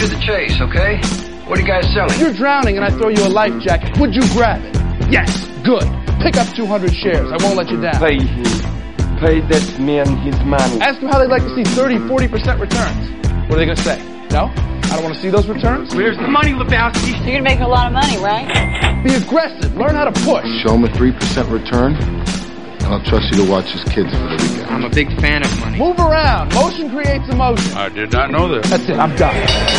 to the chase, okay? What are you guys selling? You're drowning and I throw you a life jacket. Would you grab it? Yes. Good. Pick up 200 shares. I won't let you down. Pay him. Pay that man his money. Ask them how they'd like to see 30, 40% returns. What are they going to say? No? I don't want to see those returns? Where's the money, Lebowski? You're going to make a lot of money, right? Be aggressive. Learn how to push. Show him a 3% return, and I'll trust you to watch his kids for the weekend. I'm a big fan of money. Move around. Motion creates emotion. I did not know that. That's it. I'm done.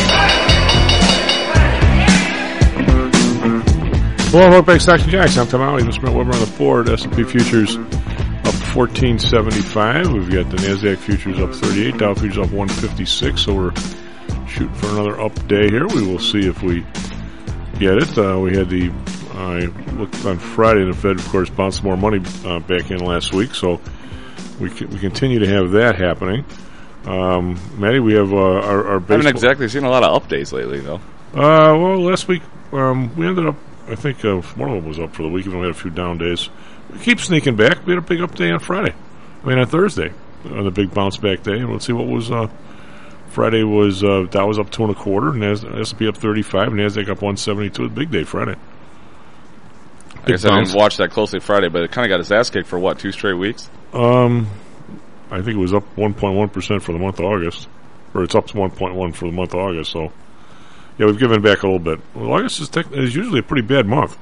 Hello, welcome back to Stocks and Jocks. I'm Tom Alley. Mr. Matt Weber on the Ford. S&P futures up 1475. We've got the NASDAQ futures up 38. Dow futures up 156. So we're shooting for another up day here. We will see if we get it. We had I looked on Friday, and the Fed, of course, bounced more money back in last week. So we continue to have that happening. Matty, we have our baseball. I haven't exactly seen a lot of updates lately, though. Well, last week we ended up, I think one of them was up for the week, even though we had a few down days. We keep sneaking back. We had a big up day on on Thursday, on the big bounce back day. And let's see what was, Friday was, Dow was up 2.25, and S&P up 35, and NASDAQ up 172. Big day Friday. I guess I didn't watch that closely Friday, but it kind of got his ass kicked for, 2 straight weeks? I think it was up 1.1% for the month of August. Or it's up to 1.1 for the month of August, so yeah, we've given back a little bit. Well, August is usually a pretty bad month.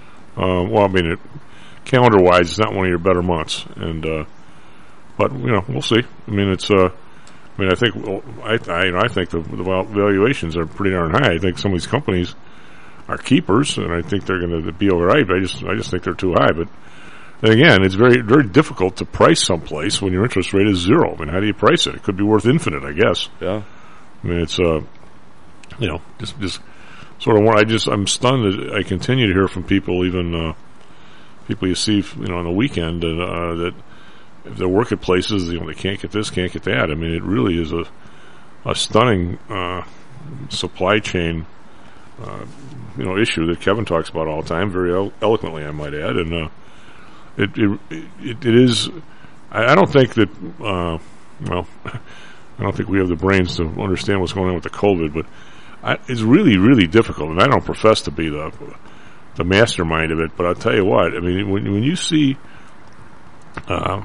Calendar-wise, it's not one of your better months, and but we'll see. I mean, it's I think I think the valuations are pretty darn high. I think some of these companies are keepers, and I think they're going to be all right. I just think they're too high. But then again, it's very, very difficult to price someplace when your interest rate is zero. I mean, how do you price it? It could be worth infinite, I guess. Yeah. I mean, it's just sort of I'm stunned that I continue to hear from people, even people you see, on the weekend, and that if they work at places, they can't get this, can't get that. I mean, it really is a stunning supply chain issue that Kevin talks about all the time, very eloquently, I might add, and it is. I don't think that. I don't think we have the brains to understand what's going on with the COVID, but it's really, really difficult. And I don't profess to be the mastermind of it, but I'll tell you what. I mean, when you see, if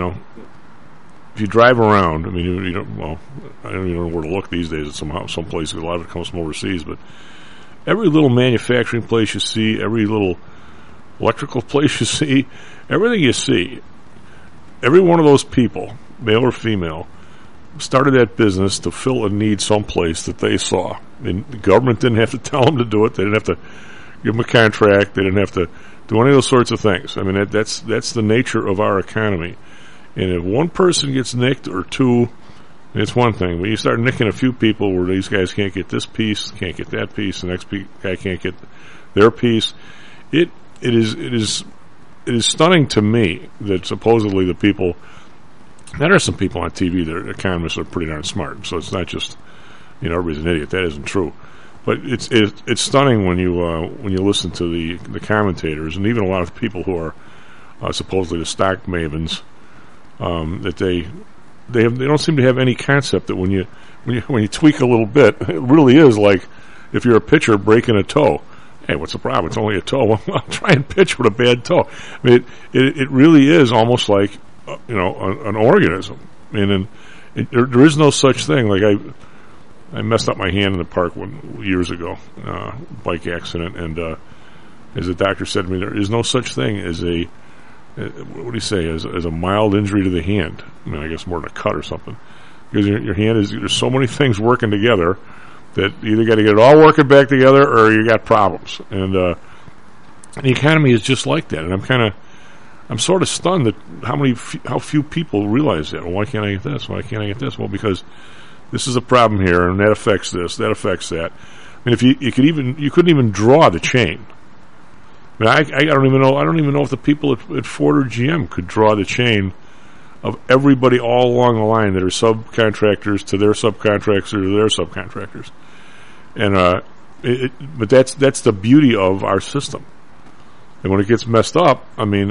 you drive around, I mean, I don't even know where to look these days. At some places, a lot of it comes from overseas, but every little manufacturing place you see, every little electrical place you see, everything you see, every one of those people, male or female, started that business to fill a need someplace that they saw. And the government didn't have to tell them to do it. They didn't have to give them a contract. They didn't have to do any of those sorts of things. I mean, that's the nature of our economy. And if one person gets nicked or two, it's one thing. When you start nicking a few people where these guys can't get this piece, can't get that piece, the next guy can't get their piece, it is stunning to me that supposedly the people. Now, there are some people on TV that are economists are pretty darn smart, so it's not just everybody's an idiot. That isn't true, but it's stunning when you listen to the commentators and even a lot of people who are supposedly the stock mavens, that they don't seem to have any concept that when you tweak a little bit, it really is like if you're a pitcher breaking a toe. Hey, what's the problem? It's only a toe. Well, I'll try and pitch with a bad toe. I mean, it really is almost like an organism. And there is no such thing. Like I messed up my hand in the park years ago, bike accident, and as the doctor said to me, there is no such thing as what do you say, as a mild injury to the hand. I mean, I guess more than a cut or something, because your hand there's so many things working together that you either got to get it all working back together or you got problems. And the economy is just like that. And I'm sort of stunned that how few people realize that. Well, why can't I get this? Why can't I get this? Well, because this is a problem here, and that affects this, that affects that. I mean, if you couldn't even draw the chain. I mean, I don't even know if the people at Ford or GM could draw the chain of everybody all along the line that are subcontractors to their subcontractors to their subcontractors. And but that's the beauty of our system. And when it gets messed up, I mean,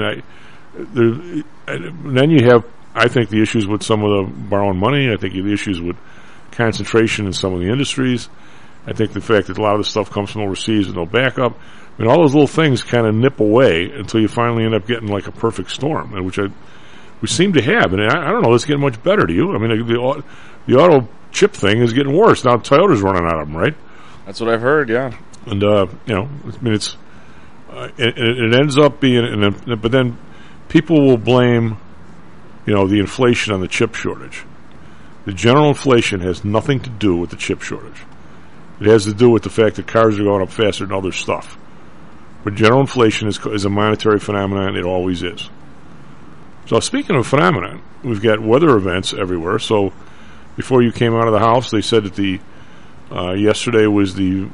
then you have, I think, the issues with some of the borrowing money. I think you have the issues with concentration in some of the industries. I think the fact that a lot of the stuff comes from overseas with no backup, I mean, all those little things kind of nip away until you finally end up getting like a perfect storm, and we seem to have. And I don't know, it's getting much better. Do you? I mean, the auto chip thing is getting worse. Now Toyota's running out of them, right? That's what I've heard, yeah. And, I mean, it's, it ends up being, but then people will blame, the inflation on the chip shortage. The general inflation has nothing to do with the chip shortage. It has to do with the fact that cars are going up faster than other stuff. But general inflation is a monetary phenomenon. It always is. So speaking of phenomenon, we've got weather events everywhere. So before you came out of the house, they said that yesterday was the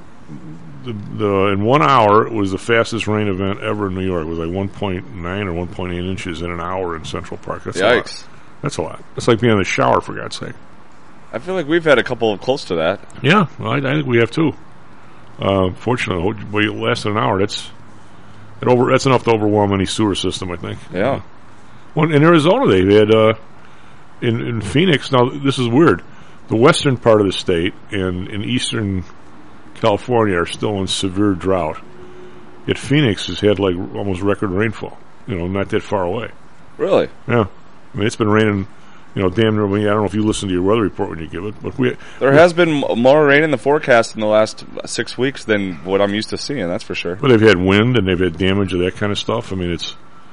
in 1 hour it was the fastest rain event ever in New York. It was like 1.9 or 1.8 inches in an hour in Central Park. That's Yikes. A lot. That's a lot. It's like being in the shower, for God's sake. I feel like we've had a couple close to that. Yeah, well, I think we have too. Fortunately, but it lasted an hour. That's enough to overwhelm any sewer system, I think. Yeah. Well, in Arizona, they've had in Phoenix. Now, this is weird. The western part of the state and in eastern California are still in severe drought. Yet Phoenix has had like almost record rainfall. Not that far away. Really? Yeah. I mean, it's been raining. Damn near. I don't know if you listen to your weather report when you give it, but there has been more rain in the forecast in the last 6 weeks than what I'm used to seeing. That's for sure. But they've had wind and they've had damage of that kind of stuff. I mean, it's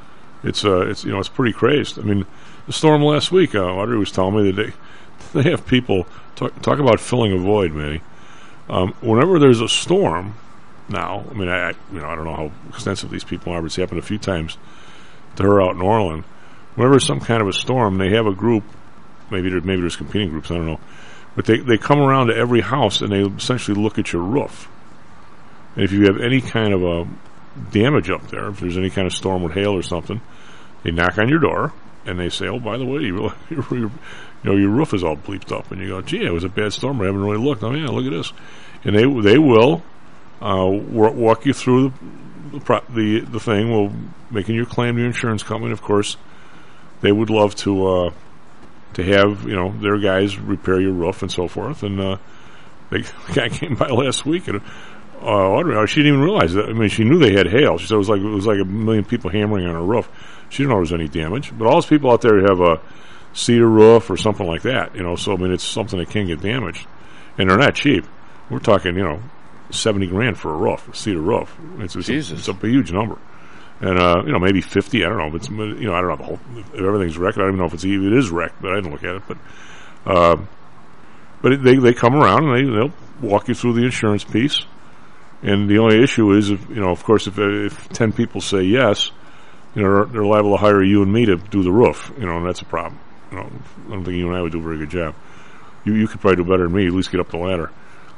pretty crazed. I mean, the storm last week, Audrey was telling me that they have people talk about filling a void, Manny. Whenever there's a storm, now, I mean, I don't know how extensive these people are, but it's happened a few times to her out in Orland. Whenever there's some kind of a storm, they have a group. Maybe there's competing groups. I don't know, but they come around to every house and they essentially look at your roof. And if you have any kind of a damage up there, if there's any kind of storm with hail or something, they knock on your door and they say, "Oh, by the way, your roof is all bleeped up." And you go, "Gee, it was a bad storm. I haven't really looked." Oh yeah, look at this. And they will walk you through the thing, will making your claim to your insurance company. Of course, they would love to have their guys repair your roof and so forth. And the guy came by last week and Audrey, she didn't even realize that. I mean, she knew they had hail. She said it was like a million people hammering on her roof. She didn't know there was any damage. But all those people out there have a cedar roof or something like that. So I mean, it's something that can get damaged, and they're not cheap. We're talking $70,000 for a roof, a cedar roof. It's a huge number. And maybe 50. I don't know if it's I don't know if everything's wrecked. I don't even know if it is wrecked, but I didn't look at it. But they come around and they'll walk you through the insurance piece. And the only issue is, of course, if 10 people say yes, they're liable to hire you and me to do the roof. And that's a problem. I don't think you and I would do a very good job. You could probably do better than me. At least get up the ladder.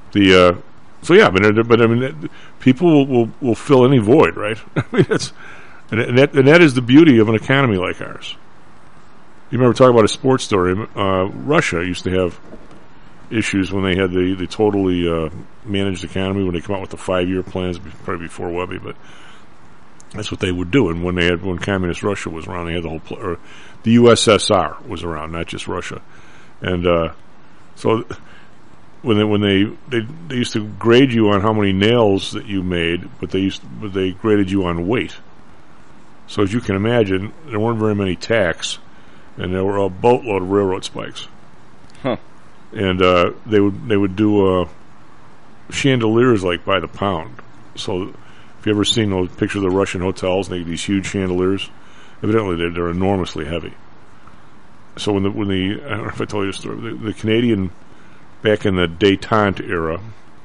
So yeah, but I mean, people will fill any void, right? I mean, and that is the beauty of an economy like ours. You remember talking about a sports story? Russia used to have issues when they had the totally managed economy, when they come out with the 5-year plans, probably before Webby, but that's what they would do. And when communist Russia was around, they had the whole or the USSR was around, not just Russia, and so. When they used to grade you on how many nails that you made, but they graded you on weight. So as you can imagine, there weren't very many tacks, and there were a boatload of railroad spikes. Huh. And they would do chandeliers like by the pound. So if you ever seen those pictures of the Russian hotels, they have these huge chandeliers. Evidently, they're enormously heavy. So when the I don't know if I told you the story, the Canadian. Back in the détente era,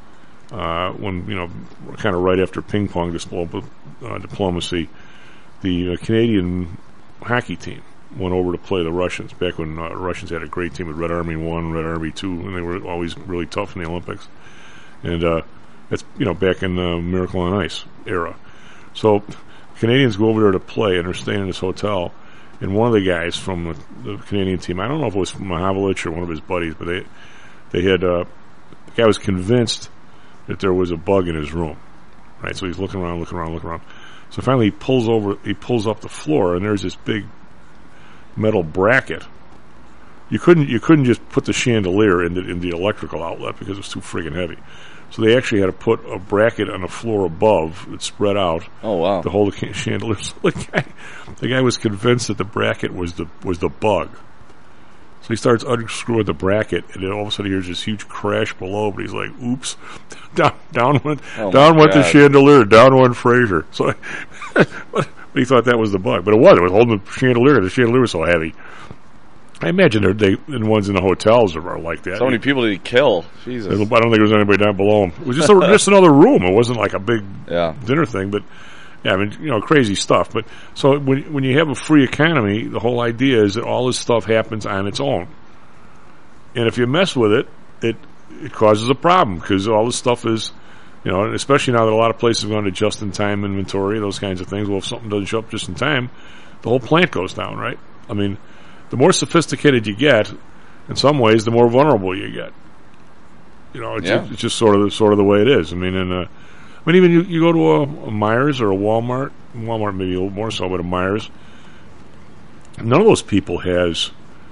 when kind of right after ping pong diplomacy, the Canadian hockey team went over to play the Russians. Back when Russians had a great team with Red Army 1, Red Army 2, and they were always really tough in the Olympics. And that's back in the Miracle on Ice era. So Canadians go over there to play, and they're staying in this hotel. And one of the guys from the Canadian team, I don't know if it was Mahavlich or one of his buddies, but they had the guy was convinced that there was a bug in his room, right? So he's looking around. So finally he pulls up the floor, and there's this big metal bracket. You couldn't just put the chandelier in the electrical outlet because it was too friggin' heavy. So they actually had to put a bracket on the floor above that spread out. Oh wow! To hold the chandelier. So the guy was convinced that the bracket was the bug. So he starts unscrewing the bracket, and then all of a sudden he hears this huge crash below. But he's like, "Oops!" down went the chandelier. Down went Fraser. So, but he thought that was the bug, but it was. It was holding the chandelier. The chandelier was so heavy. I imagine the ones in the hotels are like that. So many people did he kill? Jesus! I don't think there was anybody down below him. It was just another room. It wasn't like a big dinner thing, but. Yeah, I mean, crazy stuff. But so when you have a free economy, the whole idea is that all this stuff happens on its own. And if you mess with it, it causes a problem because all this stuff is, and especially now that a lot of places have gone to just-in-time inventory, those kinds of things. Well, if something doesn't show up just in time, the whole plant goes down, right? I mean, the more sophisticated you get, in some ways, the more vulnerable you get. It's just sort of the way it is. I mean, even you go to a Myers or a Walmart maybe a little more so, but a Myers, none of those people have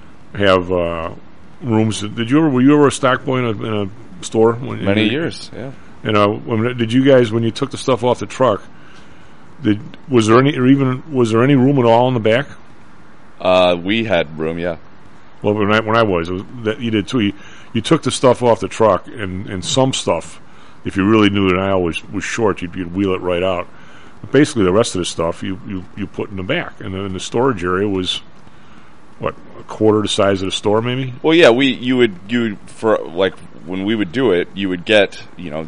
rooms. Were you ever a stock boy in a store? Many years, yeah. Did you guys, when you took the stuff off the truck, was there any room at all in the back? We had room, yeah. Well, when I was, it was that you did too. You took the stuff off the truck, and some stuff, if you really knew the aisle was short, you'd wheel it right out. But basically, the rest of the stuff you put in the back, and then the storage area was what, a quarter the size of the store, maybe. Well, yeah, you would for like when we would do it, you would get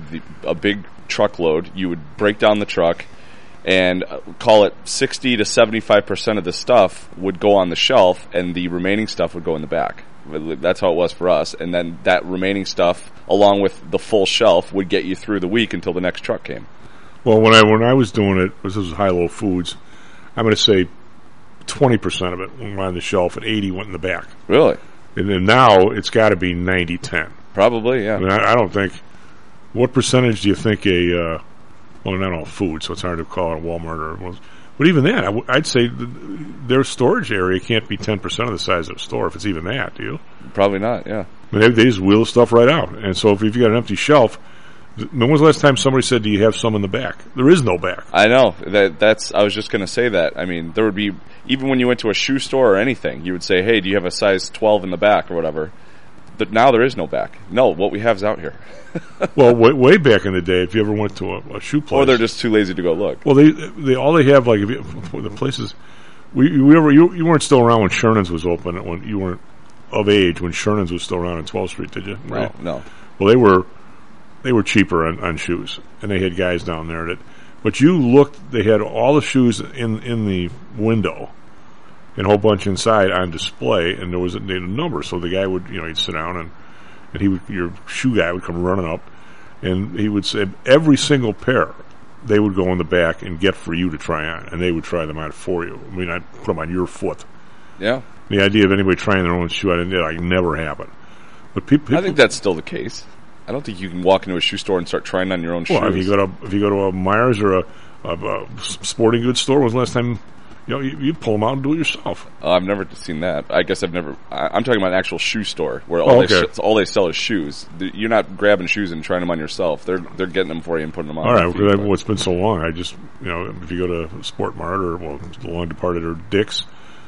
a big truckload. You would break down the truck, and call it 60 to 75% of the stuff would go on the shelf, and the remaining stuff would go in the back. That's how it was for us, and then that remaining stuff, along with the full shelf, would get you through the week until the next truck came. Well, when I was doing it, this was High-Low Foods, I'm going to say 20% of it went on the shelf, and 80 went in the back. Really? And then now it's got to be 90-10. Probably, yeah. I mean, I don't think. What percentage do you think well, not all food, so it's hard to call it a Walmart but even that, I'd say their storage area can't be 10% of the size of a store, if it's even that, do you? Probably not, yeah. I mean, they just wheel stuff right out. And so if you've got an empty shelf, when was the last time somebody said, do you have some in the back? There is no back. I know. I was just going to say that. I mean, there would be, even when you went to a shoe store or anything, you would say, hey, do you have a size 12 in the back or whatever? But now there is no back. No, what we have is out here. Well, way back in the day, if you ever went to a shoe place, or they're just too lazy to go look. Well, they all they have, like, the places. You weren't still around when Shernan's was open. When you weren't of age when Shernan's was still around on 12th Street, did you? Right? No. Well, they were cheaper on shoes, and they had guys down there that. But you looked, they had all the shoes in the window, and a whole bunch inside on display, and there was a number. So the guy would, he'd sit down and your shoe guy would come running up, and he would say every single pair they would go in the back and get for you to try on, and they would try them on for you. I mean, I'd put them on your foot. Yeah. The idea of anybody trying their own shoe, I never happened. But people, I think that's still the case. I don't think you can walk into a shoe store and start trying on your own shoes. Well, if you go to a Myers or a sporting goods store, when was the last time? You pull them out and do it yourself. I've never seen that. I guess I've never. I'm talking about an actual shoe store where all they sell is shoes. You're not grabbing shoes and trying them on yourself. They're getting them for you and putting them on. All right, because it's been so long. I just if you go to Sport Mart or the long departed or Dick's,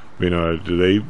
do they?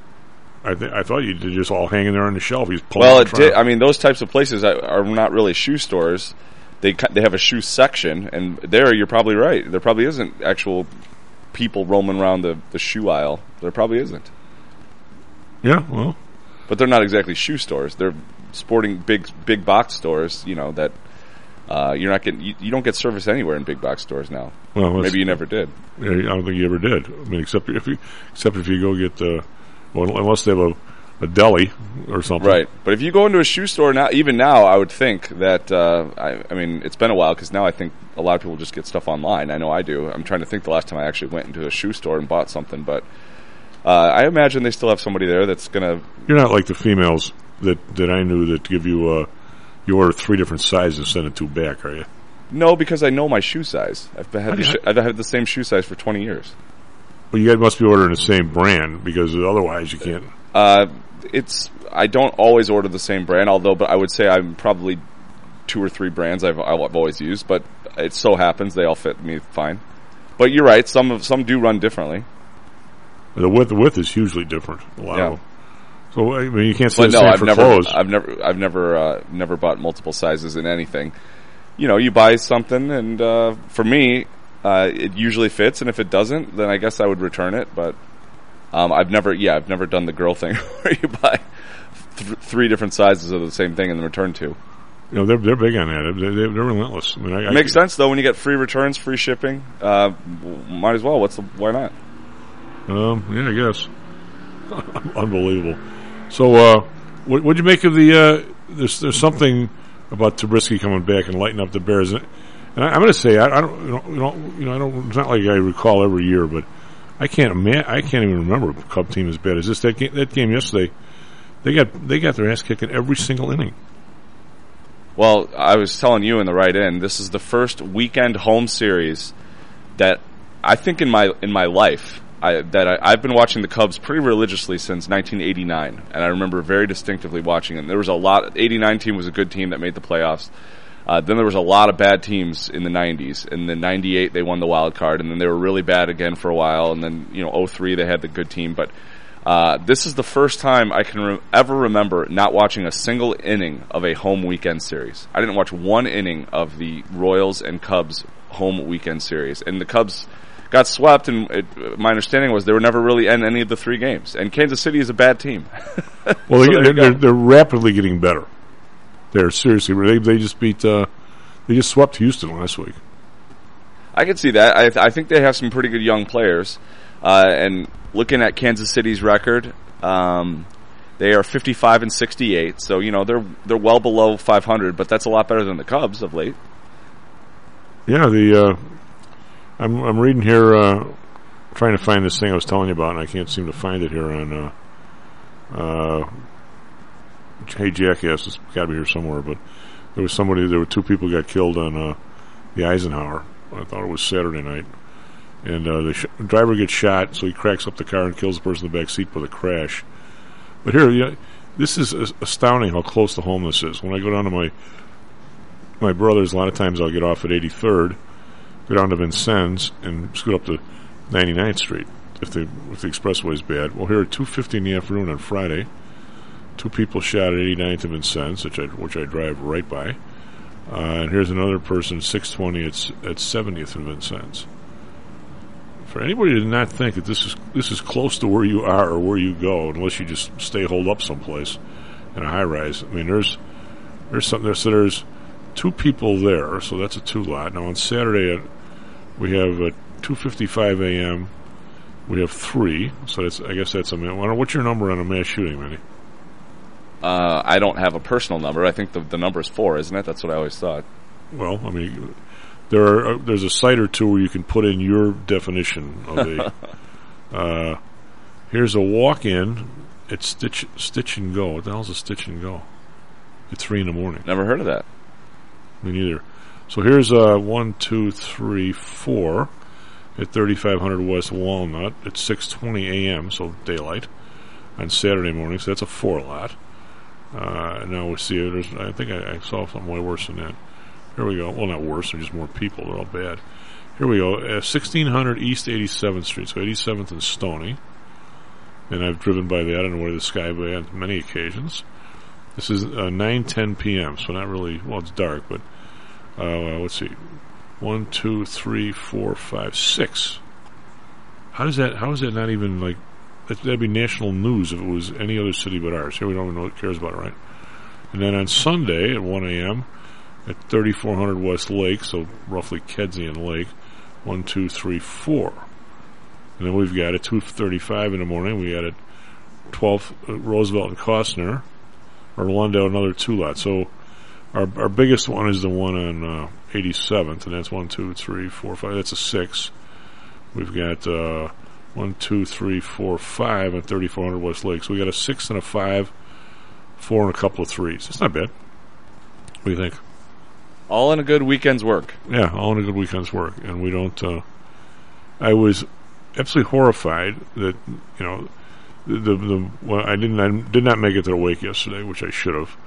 I thought you did just all hanging there on the shelf. I mean, those types of places are not really shoe stores. They have a shoe section, and there you're probably right. There probably isn't actual people roaming around the shoe aisle. There probably isn't. Yeah, well, but they're not exactly shoe stores. They're sporting big box stores. That you're not getting. You don't get service anywhere in big box stores now. Well, maybe you never did. Yeah, I don't think you ever did. I mean, except if you go get unless they have a deli or something. Right. But if you go into a shoe store now, even now, I would think that, I mean, it's been a while because now I think a lot of people just get stuff online. I know I do. I'm trying to think the last time I actually went into a shoe store and bought something. But I imagine they still have somebody there that's going to... You're not like the females that I knew that give you, you order 3 different sizes and send it 2 back, are you? No, because I know my shoe size. I've had the same shoe size for 20 years. Well, you guys must be ordering the same brand because otherwise you can't... I don't always order the same brand, but I would say I'm probably 2 or 3 brands I've always used, but it so happens they all fit me fine. But you're right, some do run differently. The width is hugely different. A lot of them. So I mean, you can't say But the no, same I've for never, clothes. I've never bought multiple sizes in anything. You know, you buy something, and for me, it usually fits, and if it doesn't, then I guess I would return it. But I've never done the girl thing where you buy 3 different sizes of the same thing and then return 2. You know, they're big on that. They're relentless. I mean, It makes sense though when you get free returns, free shipping. Might as well. Why not? Yeah, I guess. Unbelievable. So, what'd you make of the? There's something about Trubisky coming back and lighting up the Bears, and I'm going to say I don't. It's not like I recall every year, but I can't even remember a Cub team as bad as this. That game yesterday, they got their ass kicked in every single inning. Well, I was telling you in the right end, this is the first weekend home series that I think in my life I've been watching the Cubs pretty religiously since 1989, and I remember very distinctively watching it. And there was a lot. 89 team was a good team that made the playoffs. Then there was a lot of bad teams in the 90s. In the 98, they won the wild card, and then they were really bad again for a while. And then 03, they had the good team. But this is the first time I can ever remember not watching a single inning of a home weekend series. I didn't watch one inning of the Royals and Cubs home weekend series, and the Cubs got swept, and my understanding was they were never really in any of the 3 games. And Kansas City is a bad team. Well, they're rapidly getting better. They're seriously. They just beat. They just swept Houston last week. I can see that. I think they have some pretty good young players. And looking at Kansas City's record, they are 55-68. So they're well below 500, but that's a lot better than the Cubs of late. Yeah, I'm reading here, trying to find this thing I was telling you about, and I can't seem to find it here on. Hey Jackass, it's got to be here somewhere. But there were 2 people who got killed on the Eisenhower. I thought it was Saturday night, and the driver gets shot, so he cracks up the car and kills the person in the back seat with a crash. But here, this is astounding how close to home this is. When I go down to my brother's, a lot of times I'll get off at 83rd. Go down to Vincennes and scoot up to 99th Street if the expressway is bad. Well, here at 2:50 in the afternoon on Friday, 2 people shot at 89th and Vincennes, which I drive right by. And here's another person, 6:20 at 70th and Vincennes. For anybody to not think that this is close to where you are or where you go, unless you just stay holed up someplace in a high rise. I mean, there's something there. So there's 2 people there, so that's a 2 lot. Now on Saturday we have at 2:55 a.m. we have 3, so I guess that's a man. What's your number on a mass shooting, Manny? I don't have a personal number. I think the number is 4, isn't it? That's what I always thought. Well, I mean, there's a site or 2 where you can put in your definition of a. Here's a walk-in at Stitch and Go. What the hell's a Stitch and Go? At 3 a.m. Never heard of that. Me neither. So here's 1, 2, 3, 4 at 3500 West Walnut at 6:20 a.m. So daylight on Saturday morning. So that's a 4 lot. Now we see I think I saw something way worse than that. Here we go. Well, not worse. They're just more people. They're all bad. Here we go. 1600 East 87th Street. So 87th and Stony. And I've driven by that on the way to the Skyway on many occasions. This is 9:10 p.m. So not really. Well, it's dark, but let's see. 1, 2, 3, 4, 5, 6. How is that not even like? That'd be national news if it was any other city but ours. Here we don't even know who cares about it, right? And then on Sunday at 1 a.m. at 3400 West Lake, so roughly Kedzie and Lake, 1, 2, 3, 4. And then we've got at 2:35 in the morning, we got at 12th Roosevelt and Costner, or Lundell, another 2 lot. So our biggest one is the one on 87th, and that's 1, 2, 3, 4, 5. That's a 6. We've got 1, 2, 3, 4, 5 at 3400 West Lake. So we got a 6 and a 5, 4 and a couple of 3s. It's not bad. What do you think? All in a good weekend's work. Yeah, all in a good weekend's work. And we don't. I was absolutely horrified that I did not make it to the wake yesterday, which I should have.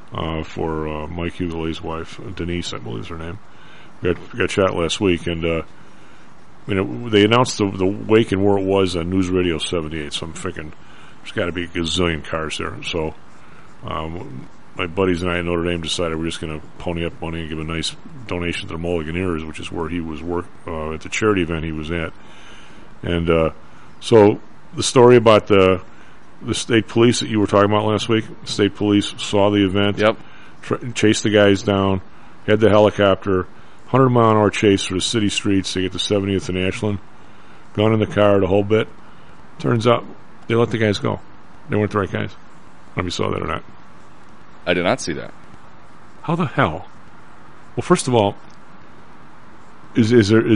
for Mike Hugolet's wife, Denise, I believe is her name. Got shot last week, and they announced the wake and where it was on News Radio 78. So I'm thinking there's got to be a gazillion cars there. So my buddies and I at Notre Dame decided we're just going to pony up money and give a nice donation to the Mulliganeers, which is where he was at the charity event he was at. And so the story about the state police that you were talking about last week, the state police saw the event, chased the guys down, had the helicopter, 100-mile-an-hour chase through the city streets to get to 70th and Ashland, gun in the car, the whole bit. Turns out they let the guys go. They weren't the right guys. I don't know if you saw that or not. I did not see that. How the hell? Well, first of all, is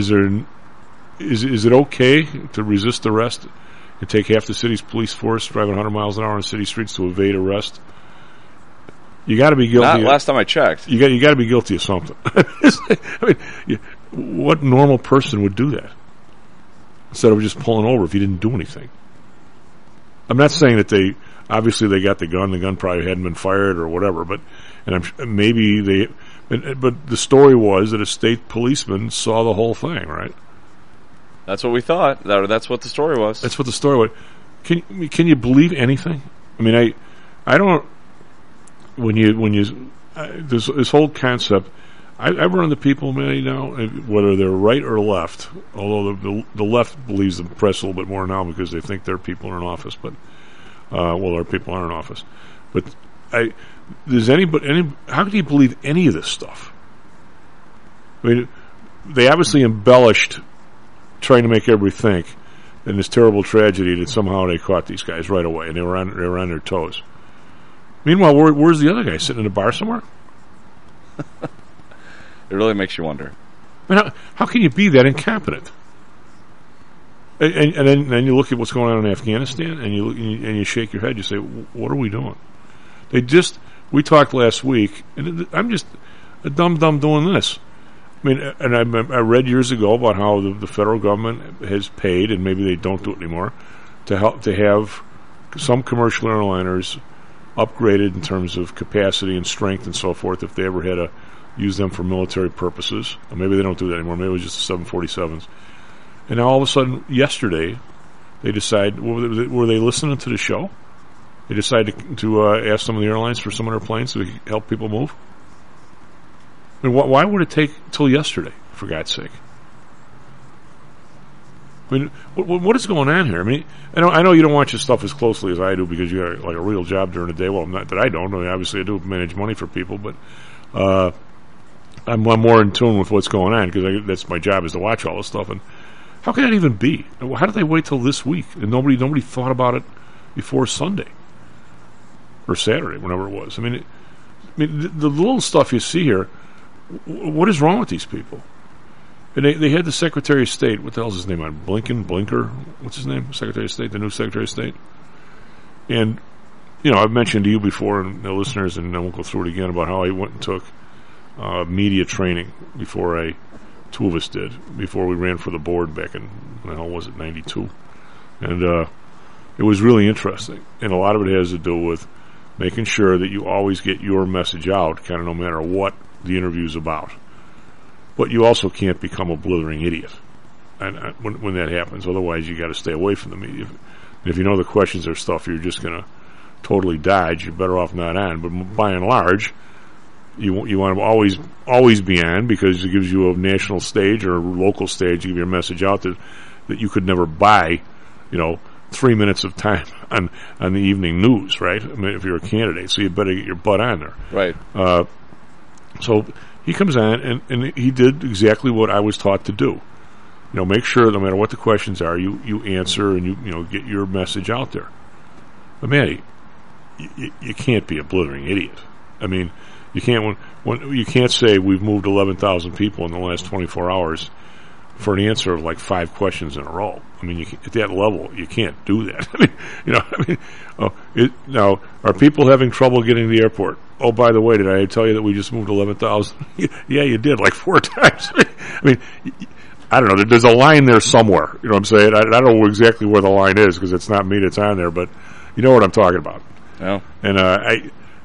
it okay to resist arrest and take half the city's police force driving 100 miles an hour on city streets to evade arrest? You got to be guilty. Not last time I checked. You got to be guilty of something. I mean, what normal person would do that instead of just pulling over if you didn't do anything? I'm not saying that they got the gun. The gun probably hadn't been fired or whatever, but But the story was that a state policeman saw the whole thing, right? That's what we thought. That's what the story was. That's what the story was. Can you believe anything? I mean, I don't. This whole concept, I run into people, man, whether they're right or left. Although the left believes the press a little bit more now because they think their people are in office, but our people aren't in office. But how can you believe any of this stuff? I mean, they obviously embellished, trying to make everybody think in this terrible tragedy that somehow they caught these guys right away and they were on their toes. Meanwhile, where's the other guy, sitting in a bar somewhere? It really makes you wonder. I mean, how can you be that incompetent? And then you look at what's going on in Afghanistan, and you shake your head. You say, "What are we doing?" We talked last week, and I'm just a dumb doing this. I mean, and I read years ago about how the federal government has paid, and maybe they don't do it anymore, to have some commercial airliners upgraded in terms of capacity and strength and so forth if they ever had to use them for military purposes. Or maybe they don't do that anymore. Maybe it was just the 747s. And now all of a sudden, yesterday, they decide, were they listening to the show? They decided to ask some of the airlines for some of their planes to help people move? I mean, why would it take till yesterday, for God's sake? I mean, what is going on here? I mean, I know you don't watch this stuff as closely as I do because you got like a real job during the day. Well, not that I don't. I mean, obviously, I do manage money for people, but I'm more in tune with what's going on because that's my job is to watch all this stuff. And how can that even be? How did they wait till this week and nobody thought about it before Sunday or Saturday, whenever it was? I mean, the little stuff you see here. What is wrong with these people? And they had the Secretary of State. What the hell's his name on? Blinker? What's his name? Secretary of State, the new Secretary of State. And, I've mentioned to you before, and the listeners, and then we'll go through it again, about how I went and took media training before two of us did, before we ran for the board back in, when the hell was it, 92. And it was really interesting. And a lot of it has to do with making sure that you always get your message out, kind of no matter what the interview's about. But you also can't become a blithering idiot when that happens. Otherwise, you got to stay away from the media. And if you know the questions are stuff you're just going to totally dodge, you're better off not on. But by and large, you want to always be on because it gives you a national stage or a local stage to give your message out that you could never buy, 3 minutes of time on the evening news, right? I mean, if you're a candidate, so you better get your butt on there, right? So he comes on, and he did exactly what I was taught to do. Make sure no matter what the questions are, you answer and you get your message out there. But Matty, you can't be a blithering idiot. I mean, you can't you can't say we've moved 11,000 people in the last 24 hours for an answer of like 5 questions in a row. I mean, at that level, you can't do that. Now, are people having trouble getting to the airport? Oh, by the way, did I tell you that we just moved 11,000? Yeah, you did, like 4 times. I mean, I don't know. There's a line there somewhere. You know what I'm saying? I don't know exactly where the line is because it's not me that's on there, but you know what I'm talking about. Yeah. And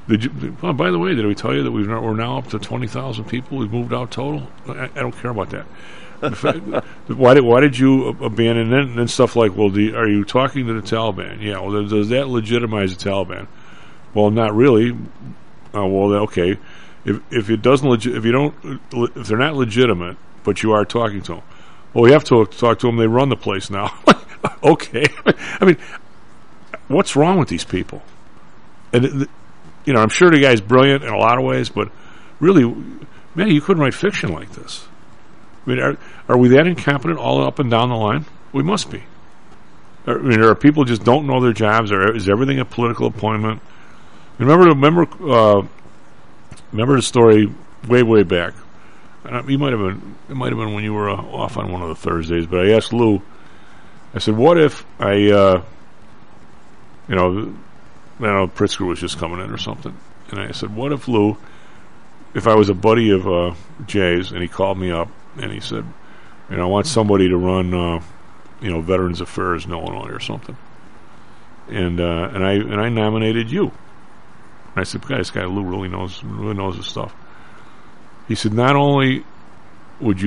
By the way, did we tell you that we're now up to 20,000 people? We've moved out total. I don't care about that. In fact, why did you abandon it? And then stuff like, well, are you talking to the Taliban? Yeah. Well, does that legitimize the Taliban? Well, not really. Well, okay. If it doesn't, if they're not legitimate, but you are talking to them, well, we have to talk to them. They run the place now. Okay. I mean, what's wrong with these people? And I'm sure the guy's brilliant in a lot of ways, but really, man, you couldn't write fiction like this. I mean, are we that incompetent all up and down the line? We must be. I mean, are people just don't know their jobs, or is everything a political appointment? Remember the story way back. It might have been when you were off on one of the Thursdays. But I asked Lou. I said, "What if I Pritzker was just coming in or something?" And I said, "What if Lou, if I was a buddy of Jay's, and he called me up and he said, I want somebody to run, Veterans Affairs in Illinois or something, and I nominated you." And I said, "This guy Lou really knows his stuff." He said, "Not only would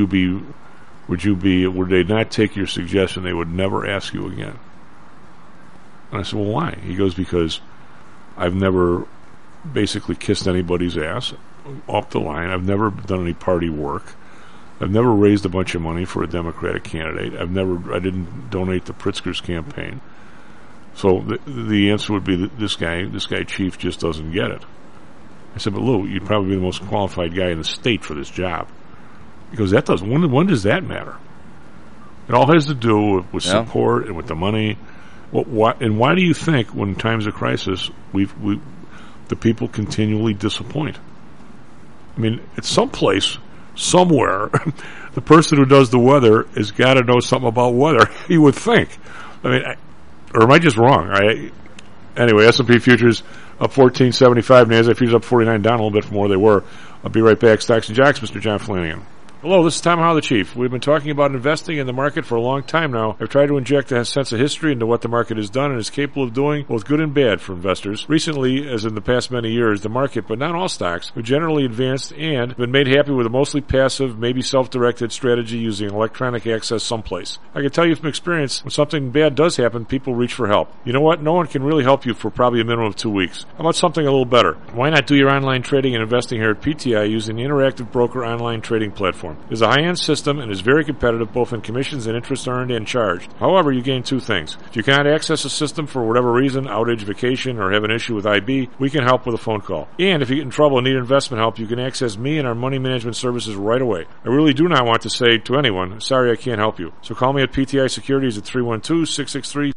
they not take your suggestion, they would never ask you again." And I said, "Well, why?" He goes, "Because I've never basically kissed anybody's ass off the line. I've never done any party work. I've never raised a bunch of money for a Democratic candidate. I didn't donate to Pritzker's campaign. So the answer would be that this guy Chief just doesn't get it." I said, "But Lou, you'd probably be the most qualified guy in the state for this job." He goes, when does that matter? It all has to do with support and with the money. Why do you think when times of crisis the people continually disappoint? I mean, it's someplace, somewhere, the person who does the weather has got to know something about weather. You would think. I mean, or am I just wrong? Anyway, S&P futures up 14.75, NASDAQ futures up 49, down a little bit from where they were. I'll be right back. Stocks and Jocks, Mr. John Flanagan. Hello, this is Tom Howell, the Chief. We've been talking about investing in the market for a long time now. I've tried to inject a sense of history into what the market has done and is capable of doing, both good and bad for investors. Recently, as in the past many years, the market, but not all stocks, have generally advanced and been made happy with a mostly passive, maybe self-directed strategy using electronic access someplace. I can tell you from experience, when something bad does happen, people reach for help. You know what? No one can really help you for probably a minimum of 2 weeks. How about something a little better? Why not do your online trading and investing here at PTI using the Interactive Broker online trading platform? It's a high-end system and is very competitive both in commissions and interest earned and charged. However, you gain two things. If you cannot access a system for whatever reason, outage, vacation, or have an issue with IB, we can help with a phone call. And if you get in trouble and need investment help, you can access me and our money management services right away. I really do not want to say to anyone, sorry, I can't help you. So call me at PTI Securities at 312-663.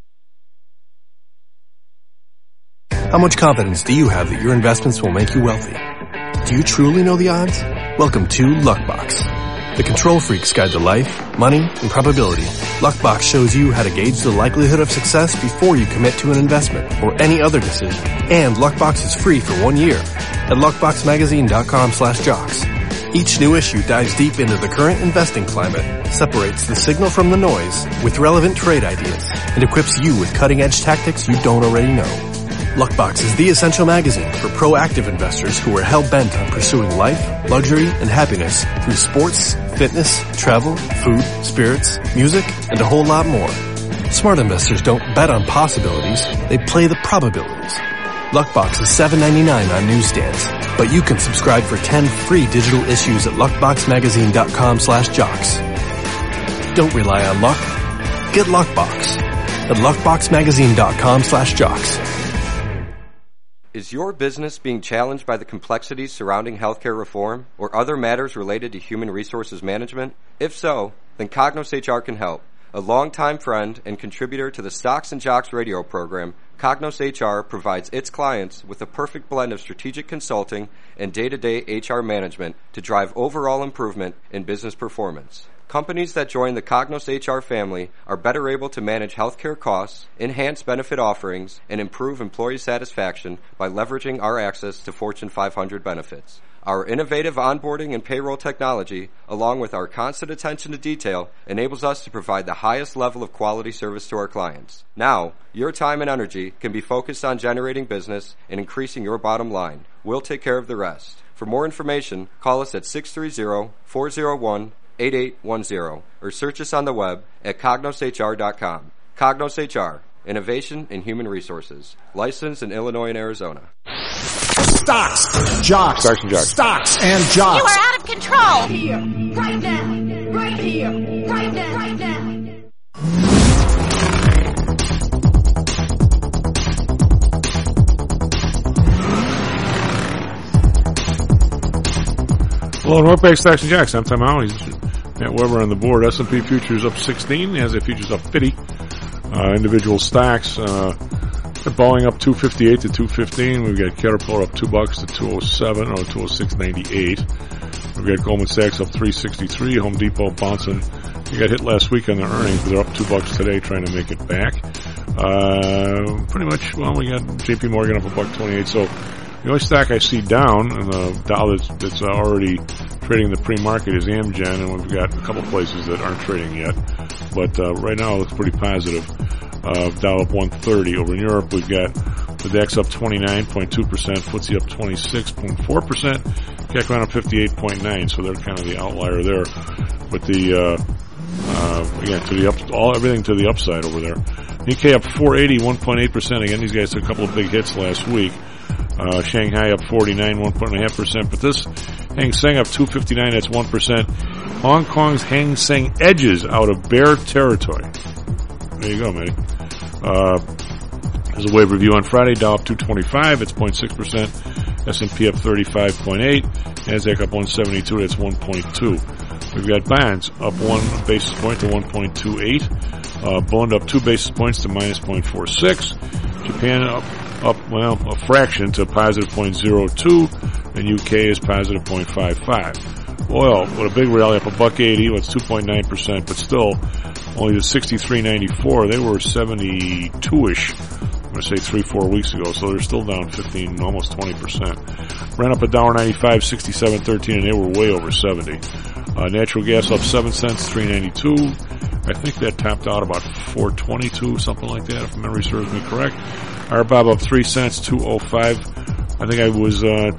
How much confidence do you have that your investments will make you wealthy? Do you truly know the odds? Welcome to Luckbox, the control freak's guide to life, money, and probability. Luckbox shows you how to gauge the likelihood of success before you commit to an investment or any other decision. And Luckbox is free for 1 year at luckboxmagazine.com/jocks. Each new issue dives deep into the current investing climate, separates the signal from the noise with relevant trade ideas, and equips you with cutting-edge tactics you don't already know. Luckbox is the essential magazine for proactive investors who are hell-bent on pursuing life, luxury, and happiness through sports, fitness, travel, food, spirits, music, and a whole lot more. Smart investors don't bet on possibilities, they play the probabilities. Luckbox is $7.99 on newsstands, but you can subscribe for 10 free digital issues at luckboxmagazine.com/jocks. Don't rely on luck. Get Luckbox at luckboxmagazine.com/jocks. Is your business being challenged by the complexities surrounding healthcare reform or other matters related to human resources management? If so, then Cognos HR can help. A longtime friend and contributor to the Stocks and Jocks radio program, Cognos HR provides its clients with a perfect blend of strategic consulting and day-to-day HR management to drive overall improvement in business performance. Companies that join the Cognos HR family are better able to manage healthcare costs, enhance benefit offerings, and improve employee satisfaction by leveraging our access to Fortune 500 benefits. Our innovative onboarding and payroll technology, along with our constant attention to detail, enables us to provide the highest level of quality service to our clients. Now, your time and energy can be focused on generating business and increasing your bottom line. We'll take care of the rest. For more information, call us at 630-401-8810 or search us on the web at cognoshr.com. Cognos HR, innovation in human resources. Licensed in Illinois and Arizona. Stocks, jocks, Stocks and jocks. Stocks and jocks. You are out of control. Here, right now, right here, right now, right now. Hello, and welcome back to Stocks and Jocks. I'm Tom Howell. He's Matt Weber on the board. S&P futures up 16. NASDAQ futures up 50. Individual stocks, Boeing up 258 to 215. We've got Caterpillar up $2 to 207 or 206.98. We've got Goldman Sachs up 363. Home Depot bouncing. They got hit last week on their earnings, but they're up $2 today, trying to make it back. Pretty much. Well, we got JP Morgan up $1.28. So the only stock I see down, and the Dow that's already trading the pre-market, is Amgen, and we've got a couple places that aren't trading yet. But right now it looks pretty positive. Dow up 130. Over in Europe, we've got the DAX up 29.2%, FTSE up 26.4%, CAC up 58.9. So they're kind of the outlier there. But again, to the everything to the upside over there. Nikkei up 480, 1.8%. Again, these guys took a couple of big hits last week. Shanghai up 49, 1.5%. But this Hang Seng up 259, that's 1%. Hong Kong's Hang Seng edges out of bear territory. There you go, Matty. There's a wave review on Friday. Dow up 225, it's 0.6%. S&P up 35.8. NASDAQ up 172, that's 1.2. We've got bonds up 1 basis point to 1.28. Bond up 2 basis points to minus 0.46. Japan up a fraction to positive 0.02. And UK is positive 0.55. Oil with a big rally up $1.80. Well, it's 2.9%, but still only the 63.94. They were 72-ish. I'm going to say 3-4 weeks ago, so they're still down 15, almost 20%. Ran up $1.95, 67.13, and they were way over 70. Natural gas up 7 cents, 3.92. I think that topped out about 4.22, something like that, if memory serves me correct. RBOB up 3 cents, 2.05. I think I was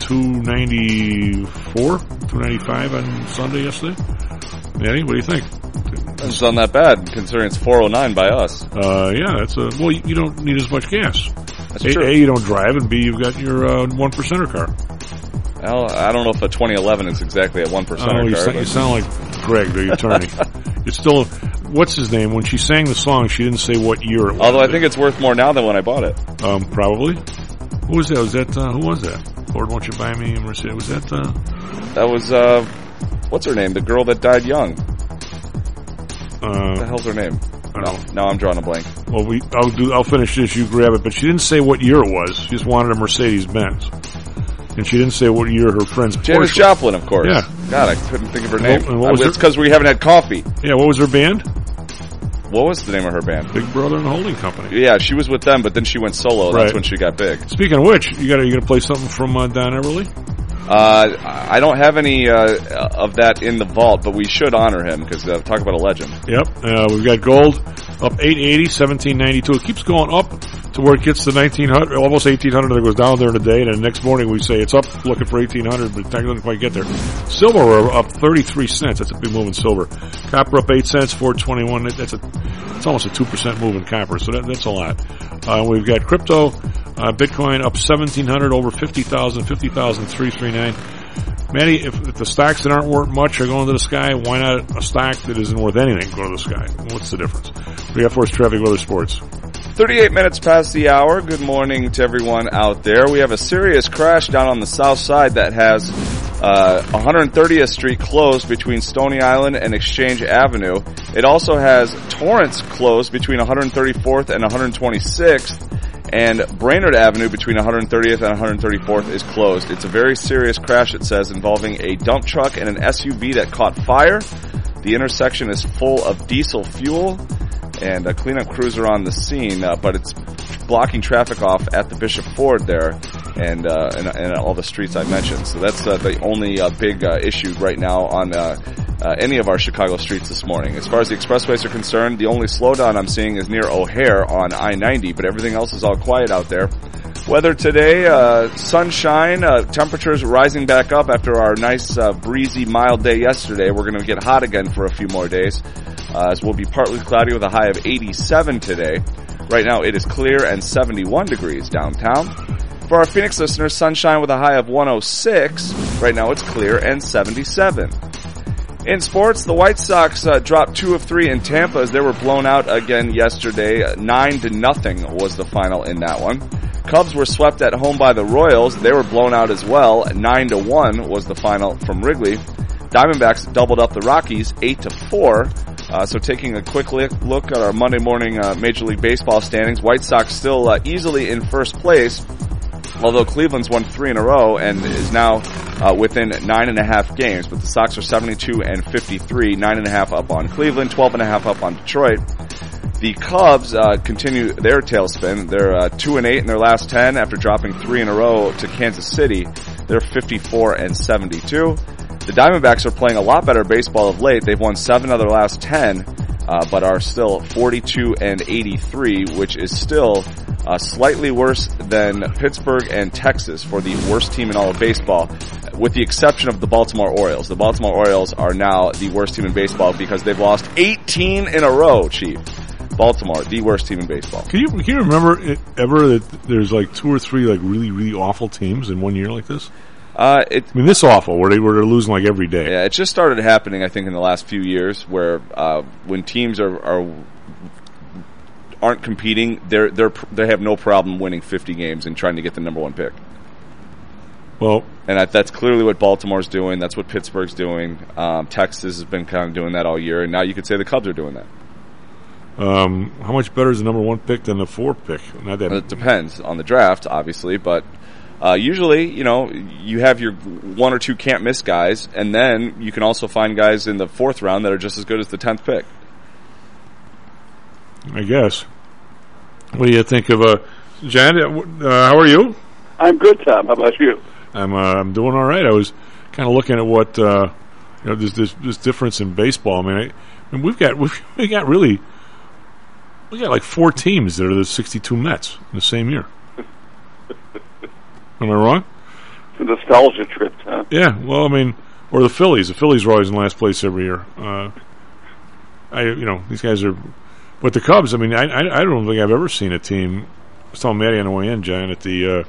2.95 on Sunday yesterday. Manny, what do you think? It's not that bad, considering it's 4.09 by us. Yeah, that's well, you don't need as much gas. That's true. A, you don't drive, and B, you've got your 1%er car. Well, I don't know if a 2011 is exactly a 1%er car. You sound like Greg, the attorney. It's still, what's his name? When she sang the song, she didn't say what year it was. Although I think it's worth more now than when I bought it. Probably. Who was that? Who was that? Lord, won't you buy me a Mercedes? Was that, That was, what's her name? The girl that died young. What the hell's her name? Now I'm drawing a blank. Well, I'll finish this, you grab it, but she didn't say what year it was. She just wanted a Mercedes-Benz. And she didn't say what year her friend's Janis Porsche. Joplin, of course. Yeah. God, I couldn't think of her name. It's because we haven't had coffee. Yeah, what was her band? What was the name of her band? Big Brother and the Holding Company. Yeah, she was with them, but then she went solo. Right. That's when she got big. Speaking of which, you gonna play something from Don Everly? I don't have any of that in the vault, but we should honor him because talk about a legend. Yep. We've got gold up 880, 1792. It keeps going up to where it gets to 1900, almost 1800. It goes down there in a day, and then the next morning we say it's up, looking for 1800, but it doesn't quite get there. Silver we're up 33 cents. That's a big move in silver. Copper up 8 cents, 421. It's almost a 2% move in copper, so that's a lot. We've got crypto, Bitcoin up 1700, over 50,000, 50,339. Manny, if the stocks that aren't worth much are going to the sky, why not a stock that isn't worth anything go to the sky? What's the difference? We got for us traffic, weather, sports. 38 minutes past the hour. Good morning to everyone out there. We have a serious crash down on the south side that has 130th Street closed between Stony Island and Exchange Avenue. It also has Torrance closed between 134th and 126th. And Brainerd Avenue between 130th and 134th is closed. It's a very serious crash, it says, involving a dump truck and an SUV that caught fire. The intersection is full of diesel fuel, and cleanup crews are on the scene, but it's blocking traffic off at the Bishop Ford there, and all the streets I mentioned. So that's the only big issue right now on any of our Chicago streets this morning. As far as the expressways are concerned, the only slowdown I'm seeing is near O'Hare on I-90, but everything else is all quiet out there. Weather today, sunshine, temperatures rising back up after our nice breezy, mild day yesterday. We're going to get hot again for a few more days, as we'll be partly cloudy with a high of 87 today. Right now it is clear and 71 degrees downtown. For our Phoenix listeners, sunshine with a high of 106. Right now it's clear and 77. In sports, the White Sox dropped 2 of 3 in Tampa as they were blown out again yesterday. 9-0 was the final in that one. Cubs were swept at home by the Royals. They were blown out as well. 9-1 was the final from Wrigley. Diamondbacks doubled up the Rockies 8-4. So taking a quick look at our Monday morning Major League Baseball standings, White Sox still easily in first place, although Cleveland's won 3 in a row and is now within 9.5 games. But the Sox are 72-53, 9.5 up on Cleveland, 12.5 up on Detroit. The Cubs continue their tailspin. They're 2-8 in their last 10 after dropping 3 in a row to Kansas City. They're 54-72. The Diamondbacks are playing a lot better baseball of late. They've won 7 of their last 10, but are still 42-83, which is still slightly worse than Pittsburgh and Texas for the worst team in all of baseball, with the exception of the Baltimore Orioles. The Baltimore Orioles are now the worst team in baseball because they've lost 18 in a row, Chief. Baltimore, the worst team in baseball. Can you remember ever that there's like 2 or 3 like really, really awful teams in one year like this? This awful, where they're losing like every day. Yeah, it just started happening, I think, in the last few years, where when teams aren't competing, they have no problem winning 50 games and trying to get the number 1 pick. Well, and that's clearly what Baltimore's doing. That's what Pittsburgh's doing. Texas has been kind of doing that all year, and now you could say the Cubs are doing that. How much better is the number 1 pick than the 4 pick? Not that. It depends on the draft, obviously, but usually, you have your 1 or 2 can't miss guys, and then you can also find guys in the 4th round that are just as good as the 10th pick. I guess. What do you think of Jan? How are you? I'm good, Tom. How about you? I'm doing all right. I was kind of looking at what this difference in baseball. I mean, we got like 4 teams that are the 62 Mets in the same year. Am I wrong? It's a nostalgia trip, huh? Yeah, well, I mean, or the Phillies. The Phillies are always in last place every year. These guys are. But the Cubs, I mean, I don't think I've ever seen a team. I was telling Matty on the way in, John, at the,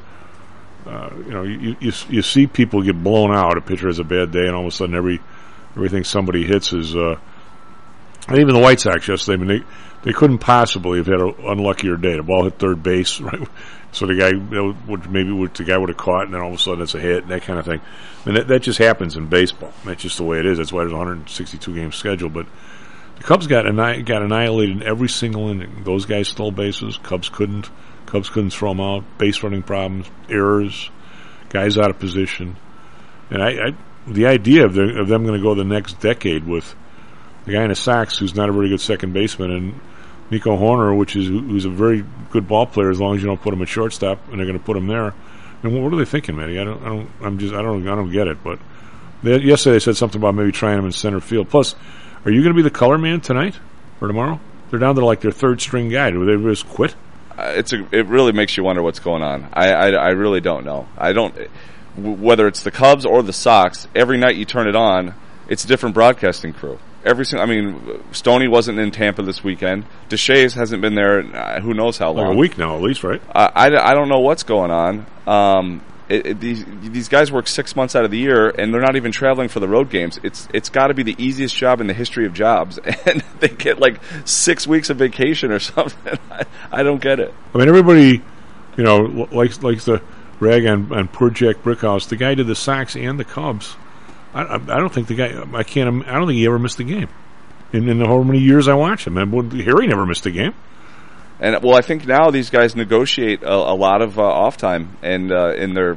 you see people get blown out. A pitcher has a bad day, and all of a sudden everything somebody hits is. And even the White Sox yesterday, I mean, they couldn't possibly have had an unluckier day. The ball hit third base, right? So the guy, the guy would have caught, and then all of a sudden it's a hit, and that kind of thing. And that just happens in baseball. That's just the way it is. That's why there's a 162-game schedule. But the Cubs got annihilated in every single inning. Those guys stole bases. Cubs couldn't throw them out. Base running problems, errors, guys out of position. And the idea of them going to go the next decade with the guy in the Sox who's not a very good second baseman, and Nico Horner, who's a very good ball player as long as you don't put him at shortstop, and they're going to put him there. And what are they thinking, Matty? I don't get it. But yesterday they said something about maybe trying him in center field. Plus, are you going to be the color man tonight or tomorrow? They're down to like their 3rd string guy. Do they just quit? It really makes you wonder what's going on. I really don't know. Whether it's the Cubs or the Sox, every night you turn it on, it's a different broadcasting crew. Stoney wasn't in Tampa this weekend. Deshays hasn't been there who knows how long. Like a week now, at least, right? I don't know what's going on. These guys work 6 months out of the year, and they're not even traveling for the road games. It's got to be the easiest job in the history of jobs, and they get like 6 weeks of vacation or something. I don't get it. I mean, everybody, likes to rag on poor Jack Brickhouse. The guy did the Sox and the Cubs. I don't think the guy. I don't think he ever missed a game in the how many years I watched him. Harry never missed a game. And I think now these guys negotiate a lot of off time, and in their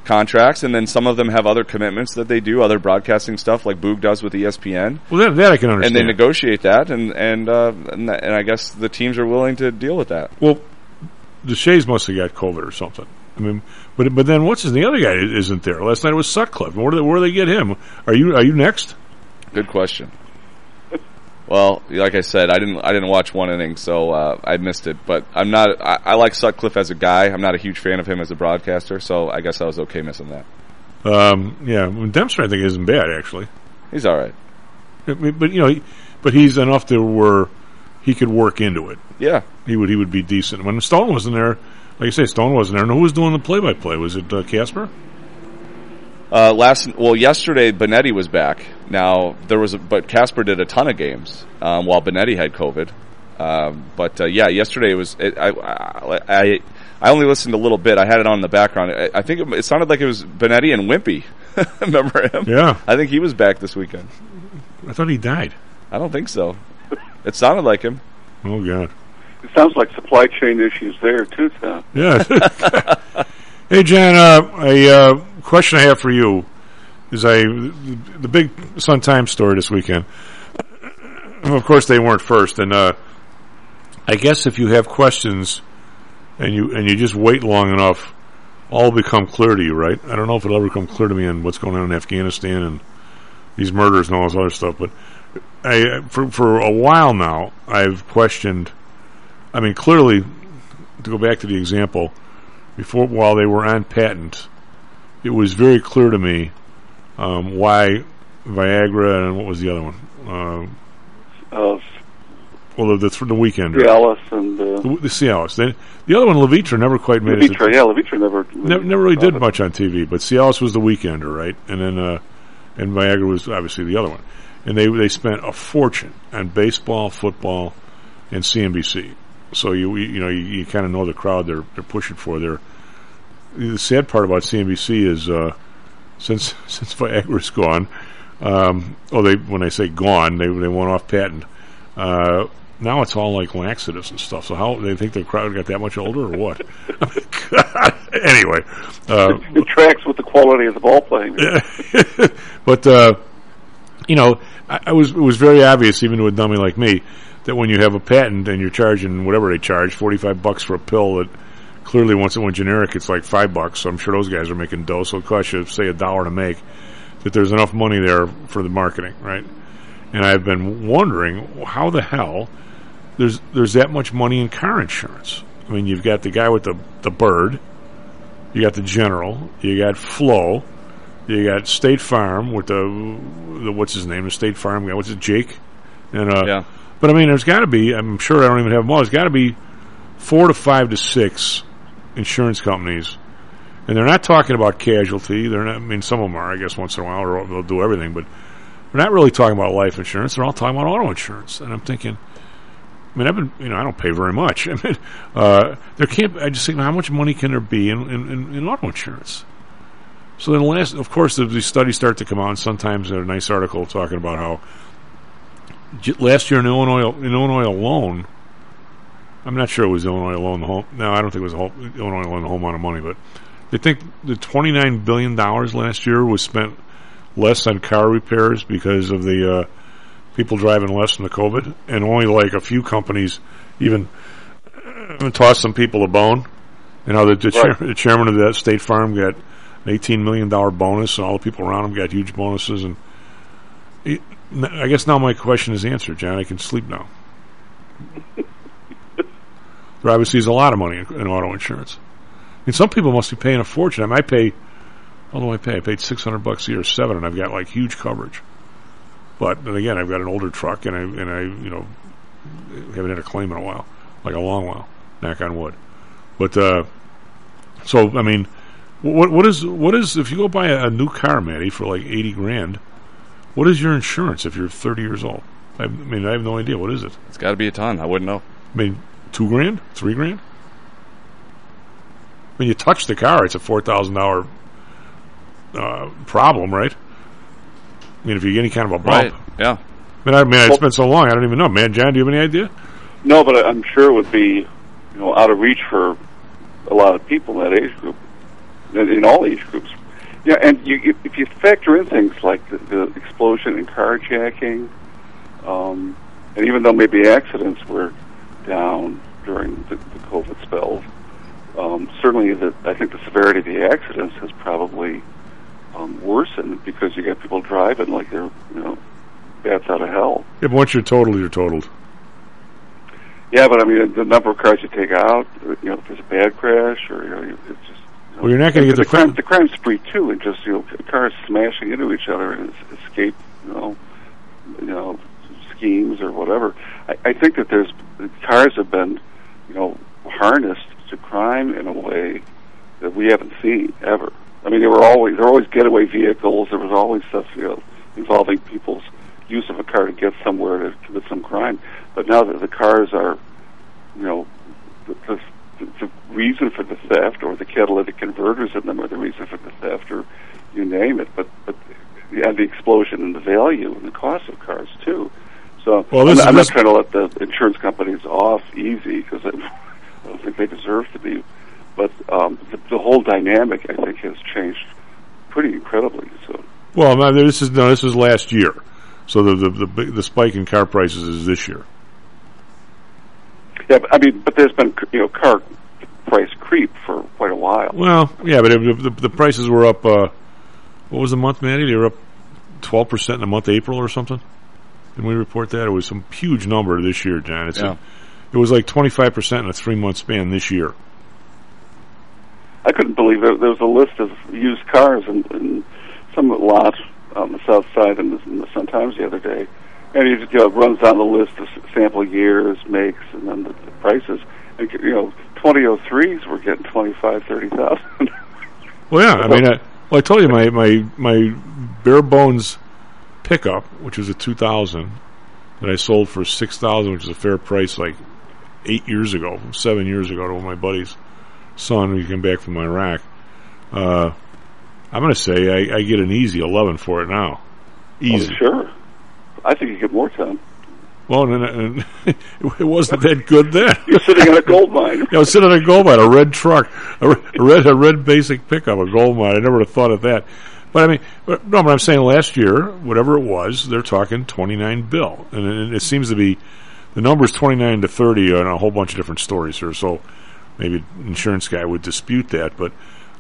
contracts, and then some of them have other commitments that they do, other broadcasting stuff like Boog does with ESPN. Well, that I can understand. And they negotiate that, and I guess the teams are willing to deal with that. Well, the Shays must have got COVID or something. I mean, but then the other guy isn't there. Last night it was Sutcliffe. Where do they get him? Are you next? Good question. Well, like I said, I didn't watch one inning, so I missed it. But I'm not. I like Sutcliffe as a guy. I'm not a huge fan of him as a broadcaster, so I guess I was okay missing that. Yeah, Dempster I think isn't bad actually. He's all right. But he's enough to where he could work into it. Yeah, he would be decent. When Stone wasn't there, like you say, Stone wasn't there. And who was doing the play-by-play? Was it Casper? Yesterday Benetti was back. Now but Casper did a ton of games while Benetti had COVID. Yesterday I only listened a little bit. I had it on in the background. I think it sounded like it was Benetti and Wimpy. Remember him? Yeah, I think he was back this weekend. I thought he died. I don't think so. It sounded like him. Oh God. It sounds like supply chain issues there too, Tom. Yeah. Hey, John. A question I have for you is the big Sun Times story this weekend. Of course, they weren't first, and I guess if you have questions and you just wait long enough, all will become clear to you, right? I don't know if it'll ever come clear to me on what's going on in Afghanistan and these murders and all this other stuff, but for a while now, I've questioned. I mean, clearly, to go back to the example, while they were on patent, it was very clear to me why Viagra and what was the other one? The Weekender. Cialis and the Cialis. The other one, Levitra, never quite made it. Levitra never really did much on TV, but Cialis was the Weekender, right? And then and Viagra was obviously the other one. And they spent a fortune on baseball, football, and CNBC. So you kind of know the crowd they're pushing for. The sad part about CNBC is since Viagra's gone, when I say gone, they went off patent. Now it's all like laxatives and stuff. So how they think the crowd got that much older or what? Anyway, it tracks with the quality of the ball playing. But it was very obvious even to a dummy like me that when you have a patent and you're charging whatever they charge, $45 for a pill that clearly once it went generic it's like $5. So I'm sure those guys are making dough. So it costs you say $1 to make. That there's enough money there for the marketing, right? And I've been wondering how the hell there's that much money in car insurance. I mean, you've got the guy with the bird, you got the General, you got Flo, you got State Farm with the what's his name, the State Farm guy, what's it, Jake? And yeah. But I mean, there's got to be. I'm sure I don't even have them all. There's got to be 4 to 5 to 6 insurance companies, and they're not talking about casualty. They're not. I mean, some of them are, I guess, once in a while, or they'll do everything. But they're not really talking about life insurance. They're all talking about auto insurance. And I'm thinking, I mean, I don't pay very much. I mean, there can't. I just think, how much money can there be in auto insurance? So then, of course, these studies start to come out. And sometimes there's a nice article talking about how last year in Illinois alone, I'm not sure it was Illinois alone. No, I don't think it was Illinois alone the whole amount of money, but they think the $29 billion last year was spent less on car repairs because of the people driving less from the COVID, and only like a few companies even tossed some people a bone. You know, the chairman of that State Farm got an $18 million bonus, and all the people around him got huge bonuses. And I guess now my question is answered, John. I can sleep now. There obviously is a lot of money in auto insurance. I mean, some people must be paying a fortune. I might pay. How do I pay? I paid $600 a year, $7, and I've got like huge coverage. But then again, I've got an older truck, and I haven't had a claim in a while, like a long while. Knock on wood. But so I mean, what is if you go buy a new car, Matty, for like $80,000? What is your insurance if you're 30 years old? I mean, I have no idea. What is it? It's got to be a ton. I wouldn't know. I mean, $2,000, $3,000. When you touch the car, it's a $4,000 problem, right? I mean, if you get any kind of a bump, right? Yeah. I mean, it's been so long, I don't even know. Man, John, do you have any idea? No, but I'm sure it would be, out of reach for a lot of people in that age group. in all age groups. Yeah, and if you factor in things like the explosion in carjacking, and even though maybe accidents were down during the COVID spells, certainly I think the severity of the accidents has probably worsened because you got people driving like they're bats out of hell. Yeah, but once you're totaled, you're totaled. Yeah, but I mean the number of cars you take out, if there's a bad crash, or it's just. Well, you're not going to get the crime spree too, and just cars smashing into each other and escape, schemes or whatever. I think that cars have been, harnessed to crime in a way that we haven't seen ever. I mean, there were always getaway vehicles. There was always stuff, involving people's use of a car to get somewhere to commit some crime. But now that the cars are, the reason for the theft, or the catalytic converters in them are the reason for the theft, or you name it. But the explosion in the value and the cost of cars too. So I'm not trying to let the insurance companies off easy, because I don't think they deserve to be. But the whole dynamic, I think, has changed pretty incredibly. So. Well, no, this is last year. So the spike in car prices is this year. Yeah, but there's been car price creep for quite a while. Well, yeah, but the prices were up. What was the month, Matty? They were up 12% in the month of April or something. Didn't we report that? It was some huge number this year, John. It was like 25% in a 3-month span this year. I couldn't believe there was a list of used cars in some lot on the south side in the Sun-Times the other day, and he just runs down the list of sample years, makes, and then the prices. And 2003s were getting $25,000-$30,000. Well, yeah, I mean, I told you my bare bones pickup, which was a 2000, that I sold for $6,000, which is a fair price, like 7 years ago, to one of my buddies' son who came back from Iraq. I'm going to say I get an easy 11 for it now. Easy. Oh, sure. I think you get more time. Well, and it wasn't that good then. You're sitting in a gold mine. Yeah, I was sitting in a gold mine, a red truck, a red basic pickup, a gold mine. I never would have thought of that. But I mean, but I'm saying last year, whatever it was, they're talking $29 bill, and it seems to be the numbers 29 to 30 on a whole bunch of different stories here. So maybe an insurance guy would dispute that, but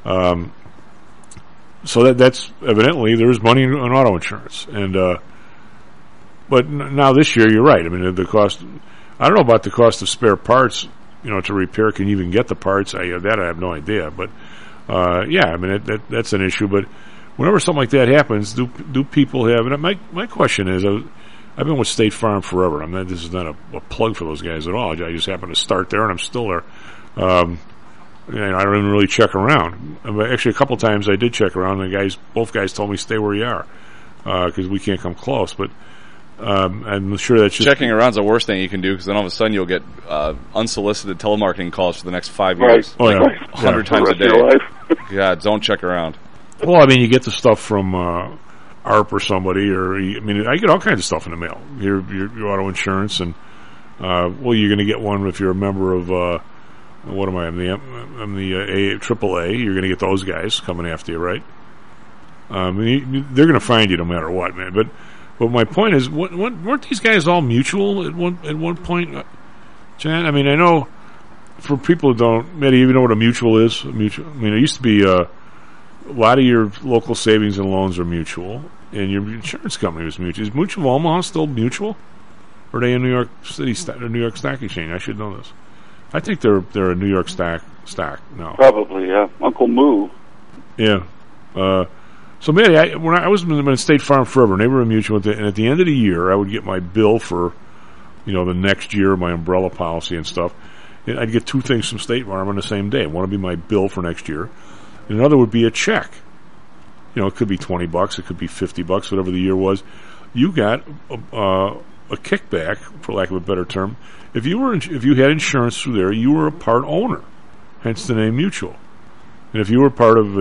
so that's evidently there's money on auto insurance, and but now this year you're right. I mean the cost. I don't know about the cost of spare parts. To repair, can you even get the parts? I have no idea, but yeah, I mean that's an issue, but. Whenever something like that happens, do people have? And my question is, I've been with State Farm forever. This is not a plug for those guys at all. I just happen to start there, and I'm still there. I don't even really check around. Actually, a couple times I did check around, and both guys told me stay where you are because we can't come close. But I'm sure that's just checking around is the worst thing you can do, because then all of a sudden you'll get unsolicited telemarketing calls for the next 5 years, right. 100 times a day. Yeah, don't check around. Well, I mean, you get the stuff from ARP or somebody, I get all kinds of stuff in the mail. Your auto insurance, and you're going to get one if you're a member of what am I? I'm the AAA. You're going to get those guys coming after you, right? They're going to find you no matter what, man. But my point is, weren't these guys all mutual at one point, Jan? I mean, I know for people who don't, maybe even know what a mutual is. It used to be. A lot of your local savings and loans are mutual, and your insurance company was mutual. Is Mutual of Omaha still mutual? Or are they a New York City or New York Stock Exchange? I should know this. I think they're a New York stock now. Probably, yeah. Uncle Moo. Yeah. So maybe when I was in State Farm forever, and they were a mutual, and at the end of the year, I would get my bill for, the next year, my umbrella policy and stuff. And I'd get two things from State Farm on the same day. One would be my bill for next year. Another would be a check. It could be $20, it could be $50, whatever the year was. You got a kickback, for lack of a better term. If you had insurance through there, you were a part owner, hence the name Mutual. And if you were part of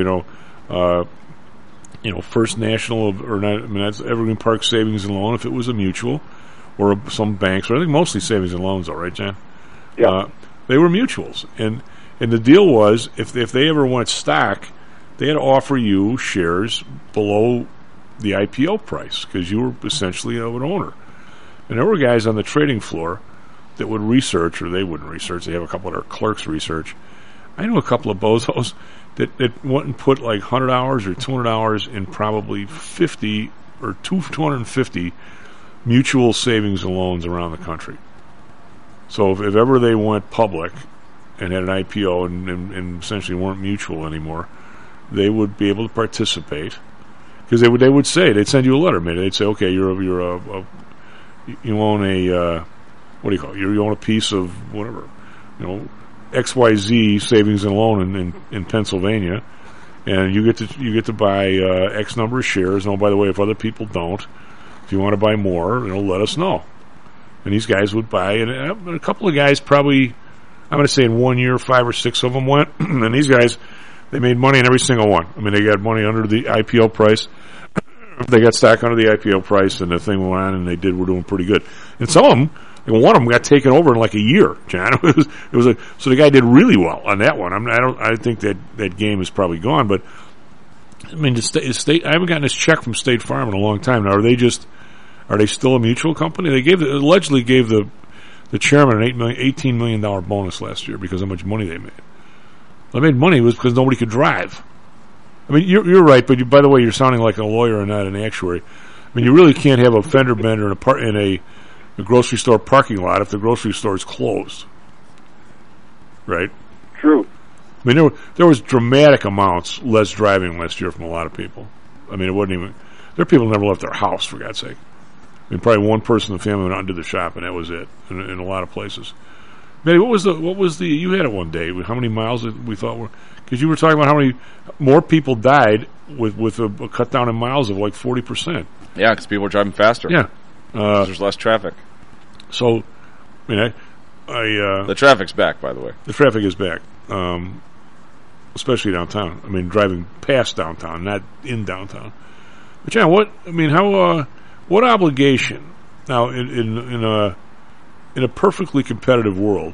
First National that's Evergreen Park Savings and Loan, if it was a mutual, or some banks, or I think mostly savings and loans, all right, Jan? Yeah. They were mutuals, and the deal was, if they ever went stock, they had to offer you shares below the IPO price because you were essentially an owner. And there were guys on the trading floor that would research, or they wouldn't research. They have a couple of their clerks research. I know a couple of bozos that went and put like $100 or $200 in probably 50 or 250 mutual savings and loans around the country. So if ever they went public and had an IPO and essentially weren't mutual anymore, they would be able to participate because they would say, they'd send you a letter, maybe they'd say, okay, you own a what do you call it? You own a piece of whatever, XYZ savings and loan in Pennsylvania, and you get to buy X number of shares. And by the way, if other people don't, if you want to buy more, let us know. And these guys would buy, and a couple of guys probably, I'm going to say in 1 year, 5 or 6 of them went, and these guys, they made money in every single one. I mean, they got money under the IPO price. They got stock under the IPO price, and the thing went on, and were doing pretty good. And some of them, one of them got taken over in like a year, John. So the guy did really well on that one. I think that game is probably gone, but I mean, the state. I haven't gotten this check from State Farm in a long time now. Are they still a mutual company? They allegedly gave the chairman an $18 million bonus last year because of how much money they made. They made money was because nobody could drive. I mean, you're right, but by the way, you're sounding like a lawyer and not an actuary. I mean, you really can't have a fender bender in a grocery store parking lot if the grocery store is closed, right? True. I mean, there was dramatic amounts less driving last year from a lot of people. I mean, it wasn't even. There are people who never left their house, for God's sake. I mean, probably one person in the family went out and did the shop, and that was it. In a lot of places. Betty, what was the? You had it one day. How many miles we thought were? Because you were talking about how many more people died with a cut down in miles of like 40%. Yeah, because people were driving faster. Yeah, there's less traffic. So, I mean, the traffic's back, by the way. The traffic is back, especially downtown. I mean, driving past downtown, not in downtown. But yeah, what obligation now in a perfectly competitive world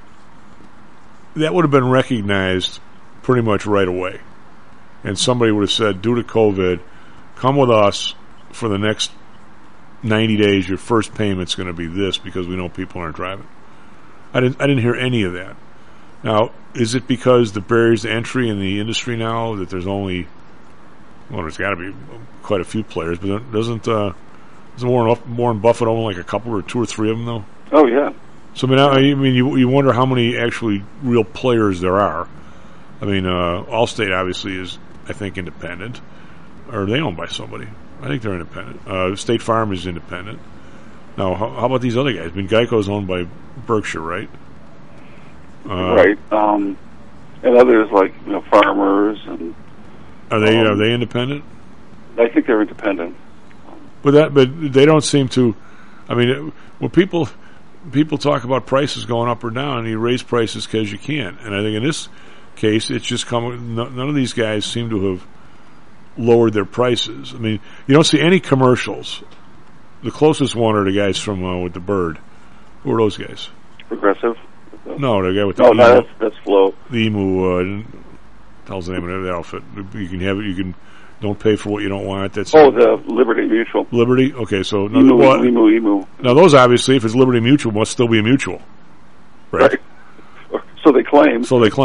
that would have been recognized pretty much right away, and somebody would have said, due to COVID, come with us for the next 90 days. Your first payment's going to be this because we know people aren't driving. I didn't hear any of that. Now, is it because the barriers to entry in the industry now that there's only, well, there's got to be quite a few players, but doesn't Warren Buffett own like a couple or 2 or 3 of them though? Oh yeah. So I mean, you wonder how many actually real players there are. I mean, Allstate obviously is, I think, independent, or are they owned by somebody? I think they're independent. State Farm is independent. Now, how about these other guys? I mean, Geico's owned by Berkshire, right? Right. And others like Farmers and. Are they independent? I think they're independent. But they don't seem to. I mean, when people talk about prices going up or down, and you raise prices because you can. And I think in this case, it's just none of these guys seem to have lowered their prices. I mean, you don't see any commercials. The closest one are the guys from with the bird. Who are those guys? Progressive? No, the guy with the emu. No, that's Flow. The emu. Hell's the name of the outfit? You can have it. You can. Don't pay for what you don't want. That's the Liberty Mutual. Liberty? Okay, so... Emu. Now, those obviously, if it's Liberty Mutual, must still be a mutual. Right? So they claim.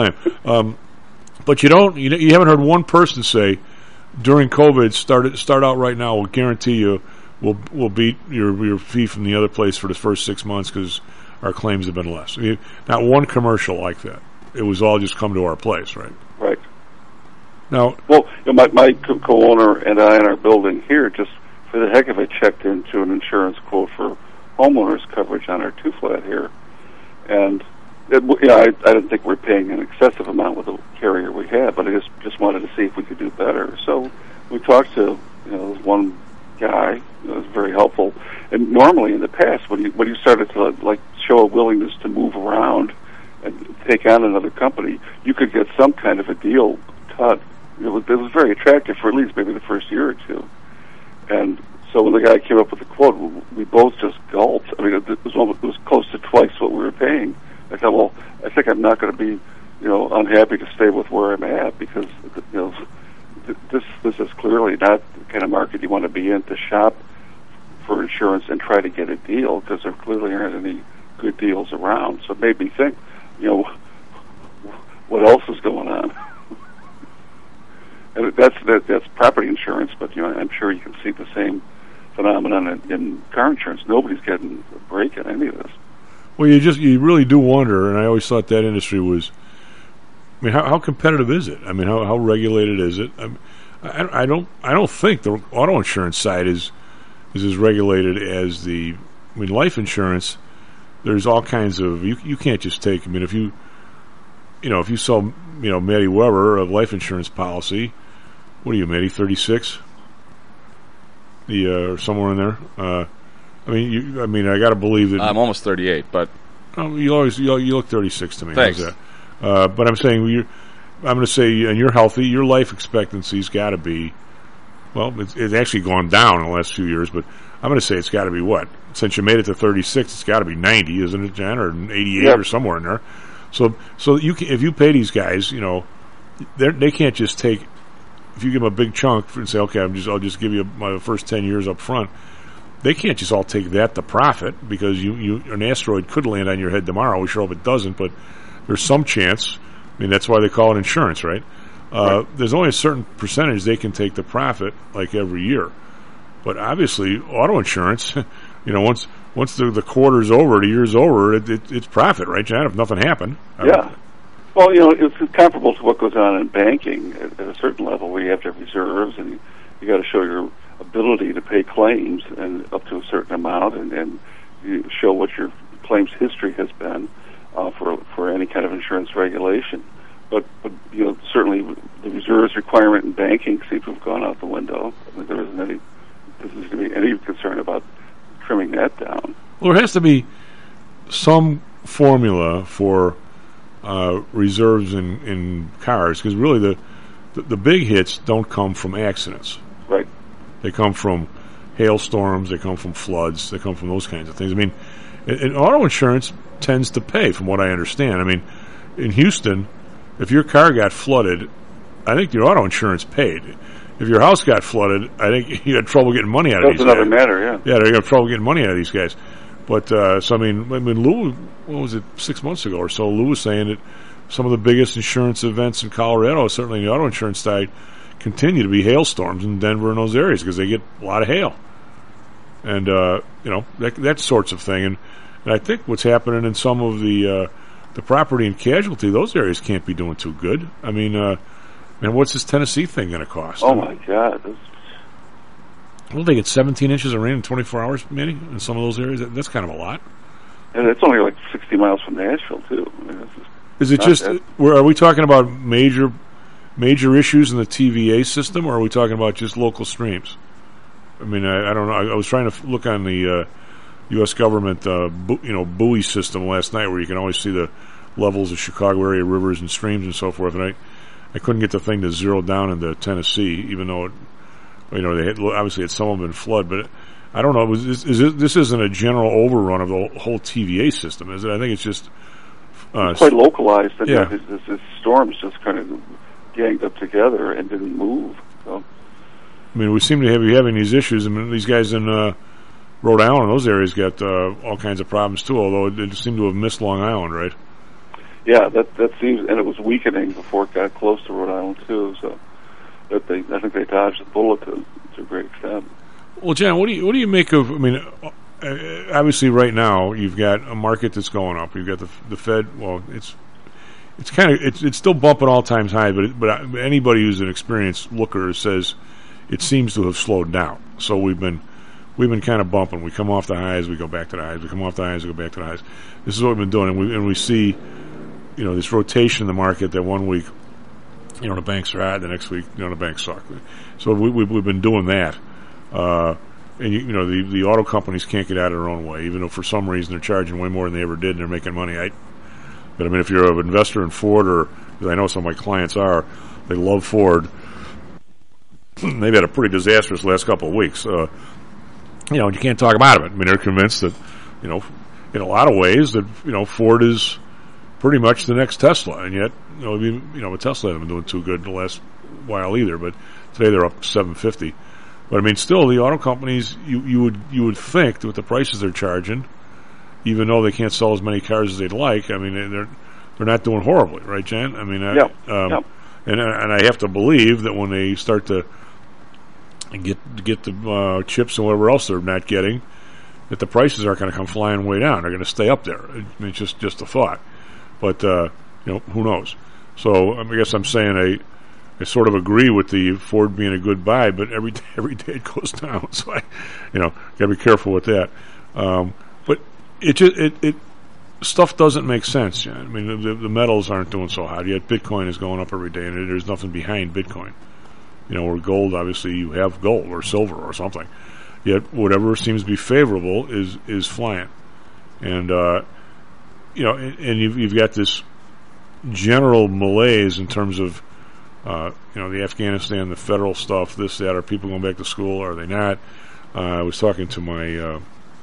But you haven't heard one person say, during COVID, start out right now, we'll guarantee you we'll beat your fee from the other place for the first 6 months because our claims have been less. Not one commercial like that. It was all just come to our place, right? Right. Now, well, my co-owner and I in our building here just for the heck of it checked into an insurance quote for homeowners coverage on our 2-flat here, and I didn't think we were paying an excessive amount with the carrier we had, but I just wanted to see if we could do better. So we talked to one guy. It was very helpful. And normally in the past, when you started to show a willingness to move around and take on another company, you could get some kind of a deal cut. It was very attractive for at least maybe the first year or two. And so when the guy came up with the quote, we both just gulped. I mean, it was close to twice what we were paying. I thought, well, I think I'm not going to be, unhappy to stay with where I'm at because, this is clearly not the kind of market you want to be in to shop for insurance and try to get a deal, because there clearly aren't any good deals around. So it made me think, what else is going on? And that's property insurance, but I'm sure you can see the same phenomenon in car insurance. Nobody's getting a break in any of this. Well, you really do wonder, and I always thought that industry was. I mean, how competitive is it? I mean, how regulated is it? I don't think the auto insurance side is as regulated as the. I mean, life insurance. There's all kinds of you can't just take. I mean, if you sell Maddie Weber a life insurance policy, what are you, Maddie, 36? Somewhere in there. I got to believe that I'm almost 38, but you look 36 to me. Thanks. How's that? But I'm saying I'm going to say, and you're healthy. Your life expectancy's got to be, well, it's actually gone down in the last few years, but I'm going to say it's got to be what? Since you made it to 36, it's got to be 90, isn't it, Jen, or 88 yep. or somewhere in there. So if you pay these guys, they can't just take. If you give them a big chunk and say, okay, I'll just give you my first 10 years up front. They can't just all take that to profit, because an asteroid could land on your head tomorrow. We sure hope it doesn't, but there's some chance. I mean, that's why they call it insurance, right? Right. There's only a certain percentage they can take the profit, like every year. But obviously, auto insurance, once the quarter's over, the year's over, it's profit, right, John? If nothing happened. Yeah. Well, it's comparable to what goes on in banking at a certain level, where you have to have reserves, and you got to show your ability to pay claims and up to a certain amount, and you show what your claims history has been for any kind of insurance regulation. But certainly the reserves requirement in banking seems to have gone out the window. I mean, there isn't going to be any concern about trimming that down. Well, there has to be some formula for reserves in cars, because really the big hits don't come from accidents. Right. They come from hailstorms, they come from floods, they come from those kinds of things. I mean, and auto insurance tends to pay, from what I understand. I mean, in Houston, if your car got flooded, I think your auto insurance paid. If your house got flooded, I think you had trouble getting money out of these guys. That's another matter, yeah. Yeah, they have trouble getting money out of these guys. But, so I mean, Lou, what was it, 6 months ago or so, Lou was saying that some of the biggest insurance events in Colorado, certainly in the auto insurance side, continue to be hailstorms in Denver and those areas, because they get a lot of hail. And, that sorts of thing. And I think what's happening in some of the property and casualty, those areas can't be doing too good. I mean, what's this Tennessee thing going to cost? Oh, my God. Well, they get 17 inches of rain in 24 hours, maybe, in some of those areas. That's kind of a lot. And it's only like 60 miles from Nashville, too. I mean, is it just, are we talking about major issues in the TVA system, or are we talking about just local streams? I mean, I don't know. I was trying to look on the U.S. government, buoy system last night, where you can always see the levels of Chicago area rivers and streams and so forth, and I couldn't get the thing to zero down into Tennessee, even though they had, obviously had some of them in flood, but I don't know. This isn't a general overrun of the whole TVA system, is it? I think it's just it's quite localized. And yeah. This storms just kind of ganged up together and didn't move. So. I mean, we seem to be having these issues. I mean, these guys in Rhode Island, those areas got all kinds of problems too. Although it seemed to have missed Long Island, right? Yeah, that seems, and it was weakening before it got close to Rhode Island too. So. I think they dodged the bullet to a great extent. Well, John, what do you make of? I mean, obviously, right now you've got a market that's going up. You've got the Fed. Well, it's still bumping all time high, but anybody who's an experienced looker says it seems to have slowed down. So we've been kind of bumping. We come off the highs, we go back to the highs. We come off the highs, we go back to the highs. This is what we've been doing, and we see, this rotation in the market that 1 week. The banks are hot, the next week, the banks suck. So we've been doing that. And, the auto companies can't get out of their own way, even though for some reason they're charging way more than they ever did and they're making money. But, I mean, if you're an investor in Ford, or I know some of my clients are, they love Ford. They've had a pretty disastrous last couple of weeks. You can't talk about it. I mean, they're convinced that, in a lot of ways that, Ford is pretty much the next Tesla, and yet, with Tesla hasn't been doing too good in the last while either, but today they're up 750. But I mean, still, the auto companies, you would think that with the prices they're charging, even though they can't sell as many cars as they'd like, I mean, they're not doing horribly, right, Jan? I mean, And I have to believe that when they start to get the chips and whatever else they're not getting, that the prices aren't going to come flying way down. They're going to stay up there. I mean, it's just a thought. But who knows? So I guess I'm saying I sort of agree with the Ford being a good buy, but every day it goes down. So I got to be careful with that. But it stuff doesn't make sense. I mean, the metals aren't doing so hot. Yet Bitcoin is going up every day, and there's nothing behind Bitcoin. Where gold, obviously, you have gold or silver or something. Yet whatever seems to be favorable is flying, and and you've got this general malaise in terms of the Afghanistan, the federal stuff, this, that. Are people going back to school? Are they not? I was talking to my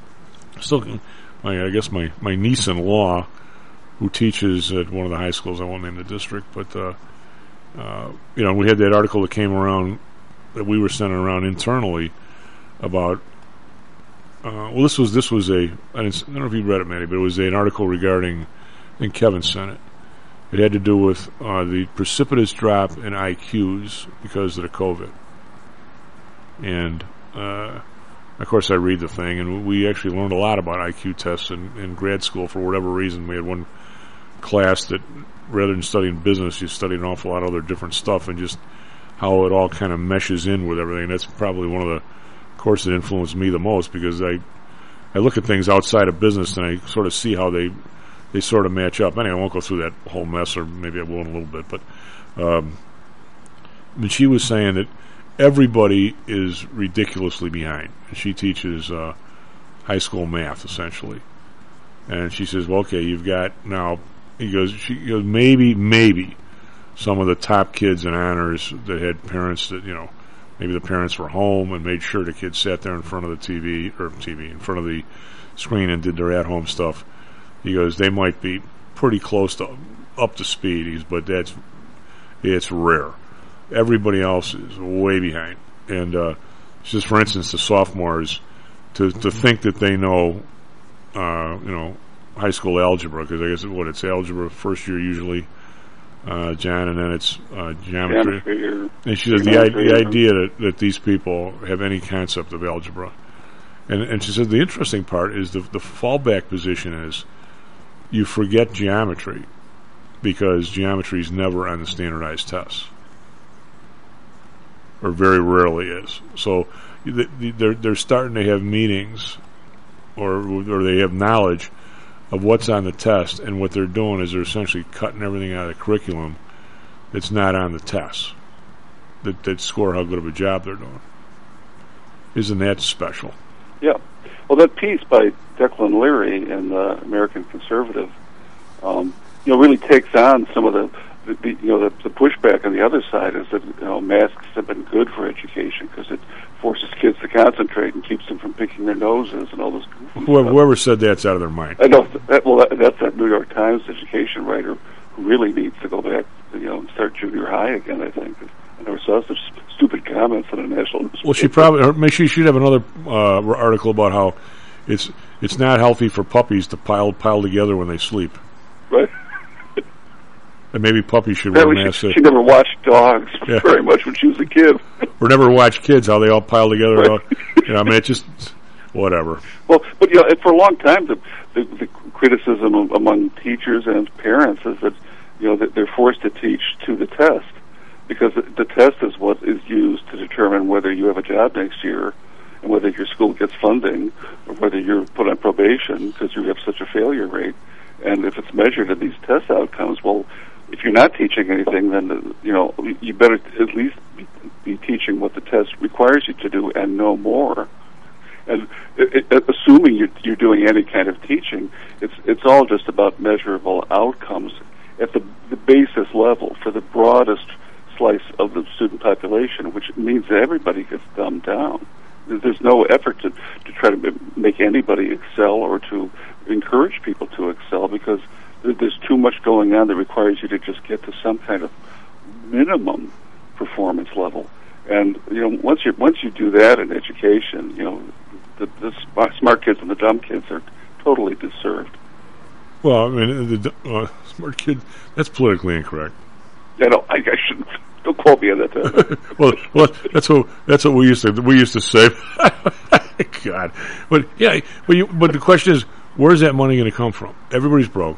niece-in-law, who teaches at one of the high schools. I won't name the district, but we had that article that came around that we were sending around internally about. This was I don't know if you read it, Matty, but it was an article regarding, I think Kevin sent it. It had to do with the precipitous drop in IQs because of the COVID. And, of course, I read the thing, and we actually learned a lot about IQ tests in grad school for whatever reason. We had one class that, rather than studying business, you studied an awful lot of other different stuff and just how it all kind of meshes in with everything. That's probably one of the courses that influenced me the most, because I look at things outside of business and I sort of see how they sort of match up. Anyway, I won't go through that whole mess, or maybe I will in a little bit. But she was saying that everybody is ridiculously behind. She teaches high school math, essentially. And she says, well, okay, you've got now, she goes, maybe some of the top kids in honors that had parents that, maybe the parents were home and made sure the kids sat there in front of the in front of the screen and did their at-home stuff. He goes, they might be pretty close to up to speed. He goes, but it's rare. Everybody else is way behind. And just for instance, the sophomores, to think that they know, high school algebra, because I guess it's algebra first year usually, John, and then it's geometry. And she said the idea that these people have any concept of algebra. And she said the interesting part is the fallback position is you forget geometry because geometry is never on the standardized tests, or very rarely is. So they're starting to have meetings, or they have knowledge of what's on the test, and what they're doing is they're essentially cutting everything out of the curriculum that's not on the tests that score how good of a job they're doing. Isn't that special? Yeah. Well, that piece by Declan Leary in the American Conservative, really takes on some of the pushback on the other side is that masks have been good for education because it forces kids to concentrate and keeps them from picking their noses and all this. Whoever said that's out of their mind. I know. That's that New York Times education writer who really needs to go back, and start junior high again. I think. I never saw such stupid comments in a national newspaper. Well, she should have another article about how it's not healthy for puppies to pile together when they sleep. Right. And maybe puppies should wear masks. She never watched dogs very much when she was a kid. Or never watched kids, how they all pile together. Right. It's just whatever. Well, but for a long time, the criticism among teachers and parents is that that they're forced to teach to the test, because the test is what is used to determine whether you have a job next year, and whether your school gets funding, or whether you're put on probation because you have such a failure rate. And if it's measured in these test outcomes, well, if you're not teaching anything, then you better at least be teaching what the test requires you to do and no more. And assuming you're doing any kind of teaching, it's all just about measurable outcomes at the basis level for the broadest slice of the student population, which means that everybody gets dumbed down. There's no effort to try to make anybody excel or to encourage people to excel, because there's too much going on that requires you to just get to some kind of minimum performance level. And once you do that in education, the smart kids and the dumb kids are totally deserved. Well, I mean, the smart kid, that's politically incorrect. I shouldn't. Don't quote me on that. well, that's what we used to say. God, but but the question is, where's that money going to come from? Everybody's broke,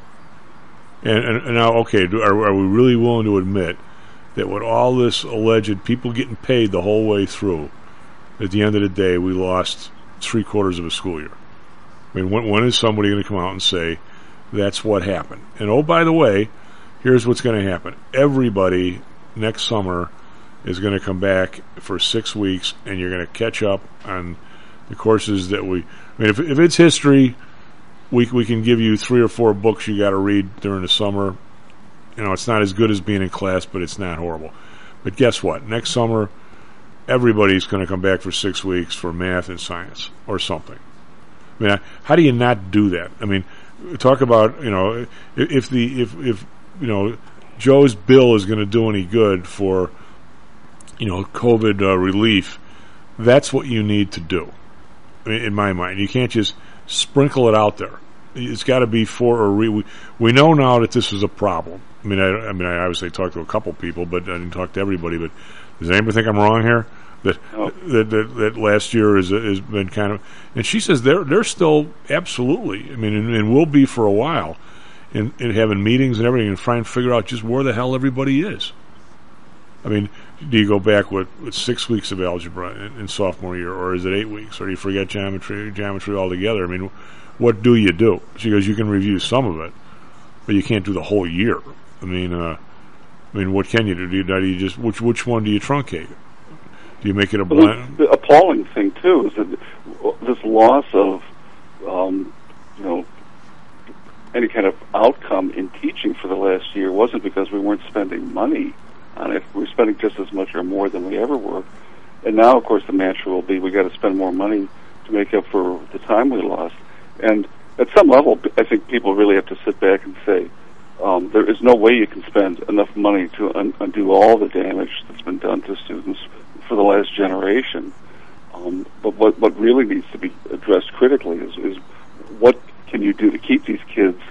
and now, okay, are we really willing to admit that with all this alleged people getting paid the whole way through, at the end of the day, we lost 3/4 of a school year? I mean, when is somebody going to come out and say that's what happened? And oh, by the way, here's what's going to happen. Everybody next summer is going to come back for 6 weeks, and you're going to catch up on the courses that we... I mean, if it's history, we can give you 3 or 4 books you got to read during the summer. It's not as good as being in class, but it's not horrible. But guess what? Next summer, everybody's going to come back for 6 weeks for math and science or something. I mean, how do you not do that? I mean, talk about, if Joe's bill is going to do any good for, COVID relief, that's what you need to do. I mean, in my mind, you can't just sprinkle it out there. It's got to be we know now that this is a problem. I mean, I obviously talked to a couple people, but I didn't talk to everybody. But does anybody think I'm wrong here? That last year has been kind of, and she says they're still absolutely. I mean, and will be for a while, in having meetings and everything, and trying to figure out just where the hell everybody is. I mean, do you go back with 6 weeks of algebra in sophomore year, or is it 8 weeks, or do you forget geometry altogether? I mean, what do you do? She goes, you can review some of it, but you can't do the whole year. I mean, what can you do? Do you just which one do you truncate? Do you make it a blend? The appalling thing too is that this loss of, any kind of outcome in teaching for the last year wasn't because we weren't spending money on it. We were spending just as much or more than we ever were. And now, of course, the mantra will be we got to spend more money to make up for the time we lost. And at some level, I think people really have to sit back and say, there is no way you can spend enough money to undo all the damage that's been done to students for the last generation. But what really needs to be addressed critically is what can you do to keep these kids,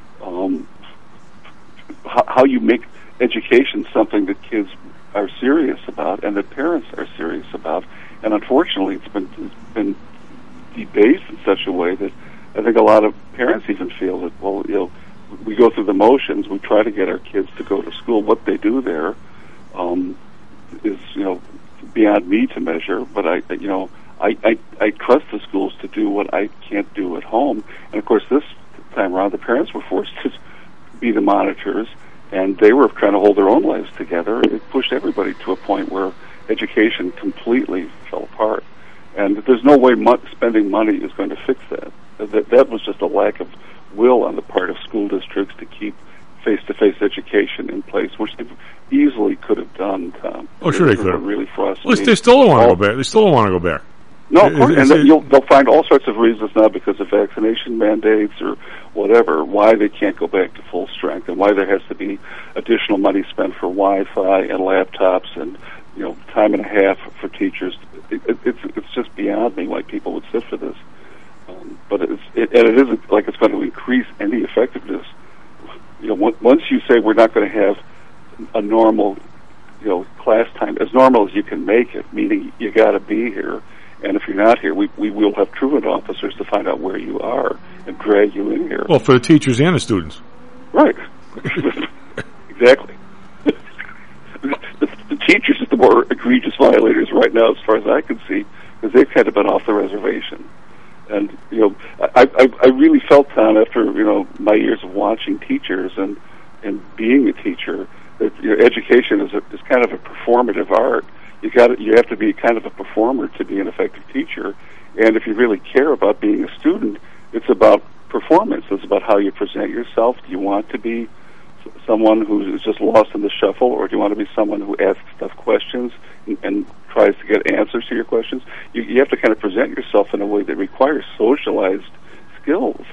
how you make education something that kids are serious about and that parents are serious about. And unfortunately, it's been debased in such a way that I think a lot of parents even feel that, we go through the motions, we try to get our kids to go to school. What they do there is, beyond me to measure, but I trust the schools to do what I can't do at home. And of course, this time around, the parents were forced to be the monitors, and they were trying to hold their own lives together. It pushed everybody to a point where education completely fell apart. And there's no way spending money is going to fix that. That was just a lack of will on the part of school districts to keep face-to-face education in place, which they easily could have done, Tom. Oh, sure they could have. Really frustrating. Well, they still don't want to go back. They still don't want to go back. No, of course, and they'll find all sorts of reasons now because of vaccination mandates or whatever, why they can't go back to full strength and why there has to be additional money spent for Wi-Fi and laptops and, time and a half for teachers. It's just beyond me why people would sit for this. But it isn't like it's going to increase any effectiveness. Once you say we're not going to have a normal, class time, as normal as you can make it, meaning you got to be here, and if you're not here, we will have truant officers to find out where you are and drag you in here. Well, for the teachers and the students. Right. Exactly. The teachers are the more egregious violators right now, as far as I can see, because they've kind of been off the reservation. And I really felt, Tom, after my years of watching teachers and being a teacher, that education is kind of a performative art. You have to be kind of a performer to be an effective teacher. And if you really care about being a student, it's about performance. It's about how you present yourself. Do you want to be someone who is just lost in the shuffle, or do you want to be someone who asks tough questions and tries to get answers to your questions? You have to kind of present yourself in a way that requires socializing skills.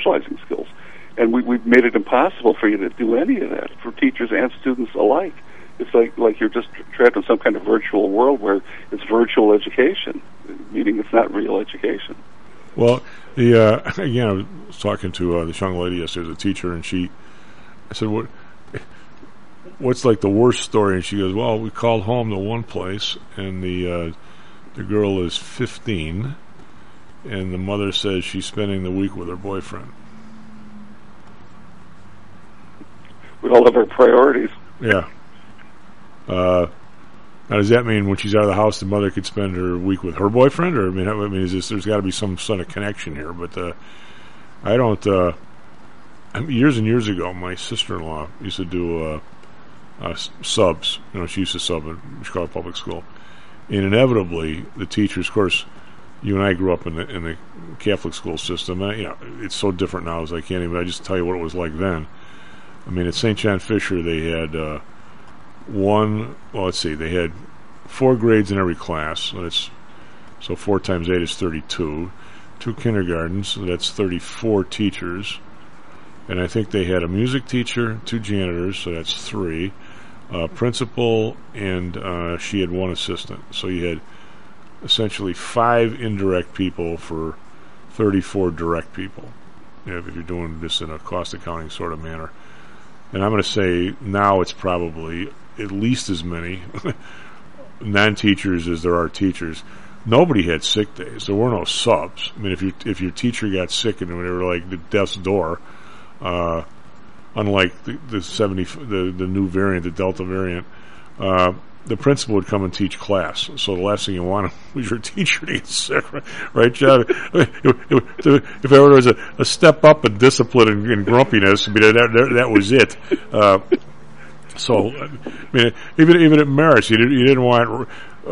And we've made it impossible for you to do any of that, for teachers and students alike. it's like you're just trapped in some kind of virtual world where it's virtual education, meaning it's not real education. Well, again, I was talking to this young lady yesterday, the teacher, and I said, what's like the worst story? And she goes, well, we called home to one place, and the girl is 15, and the mother says she's spending the week with her boyfriend. We all have our priorities. Yeah. Now, does that mean when she's out of the house, the mother could spend her week with her boyfriend? Or I mean, is this, there's got to be some sort of connection here. But I don't. Years and years ago, my sister-in-law used to do subs. She used to sub at Chicago Public School, and inevitably, the teachers, of course, you and I grew up in the Catholic school system. It's so different now as I can't even. I just tell you what it was like then. I mean, at St. John Fisher, they had they had 4 grades in every class. So 4 times 8 is 32. 2 kindergartens, so that's 34 teachers. And I think they had a music teacher, 2 janitors, so that's 3. Principal, and she had 1 assistant. So you had essentially 5 indirect people for 34 direct people, if you're doing this in a cost accounting sort of manner. And I'm going to say now it's probably at least as many non-teachers as there are teachers. Nobody had sick days. There were no subs. I mean, if your teacher got sick and they were like the death's door, unlike the new variant, the Delta variant, the principal would come and teach class. So the last thing you want was your teacher to get sick, right, John? If there was a step up in discipline and grumpiness, I mean, that was it. So, I mean, even at Marist, you didn't want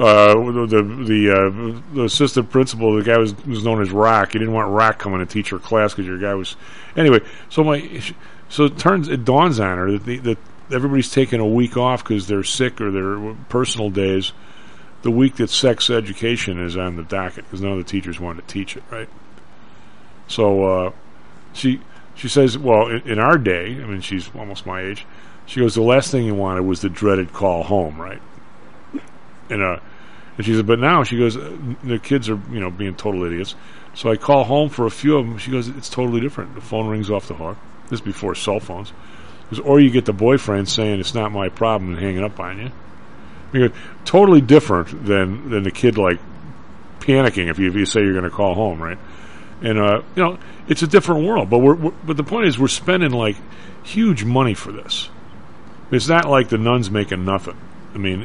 the assistant principal. The guy was known as Rock. You didn't want Rock coming to teach your class because your guy was anyway. So it dawns on her that everybody's taking a week off because they're sick or their personal days. The week that sex education is on the docket because none of the teachers want to teach it, right? So she says, well, in our day, I mean, she's almost my age. She goes, the last thing you wanted was the dreaded call home, right? And she said, but now, she goes, the kids are, being total idiots. So I call home for a few of them. She goes, it's totally different. The phone rings off the hook. This is before cell phones. Or you get the boyfriend saying it's not my problem and hanging up on you. I mean, totally different than the kid like panicking if you say you're going to call home, right? And it's a different world. But the point is, we're spending like huge money for this. It's not like the nuns making nothing. I mean,